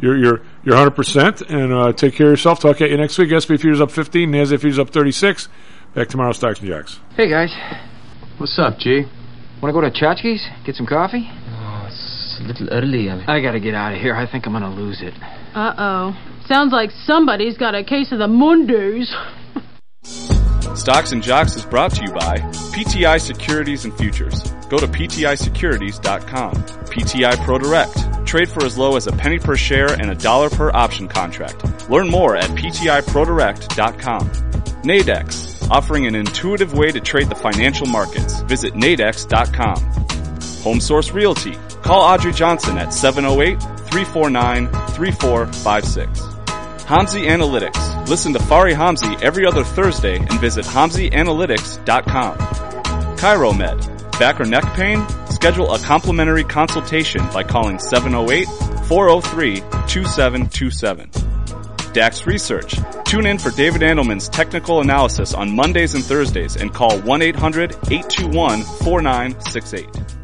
100%, and take care of yourself. Talk at you next week. S&P futures up 15, NASDAQ futures up 36. Back tomorrow, Stocks and Jocks. Hey guys, what's up, G? Want to go to Chachki's? Get some coffee? Oh, it's a little early. I gotta get out of here. I think I'm gonna lose it. Uh-oh. Sounds like somebody's got a case of the Mondays. Stocks and Jocks is brought to you by PTI Securities and Futures. Go to PTIsecurities.com. PTI ProDirect. Trade for as low as a penny per share and $1 per option contract. Learn more at PTIProDirect.com. Nadex. Offering an intuitive way to trade the financial markets. Visit nadex.com. HomeSource Realty. Call Audrey Johnson at 708-349-3456. Hamzy Analytics. Listen to Fari Hamzy every other Thursday and visit HamzyAnalytics.com. ChiroMed. Back or neck pain? Schedule a complimentary consultation by calling 708-403-2727. DAX Research. Tune in for David Andelman's technical analysis on Mondays and Thursdays and call 1-800-821-4968.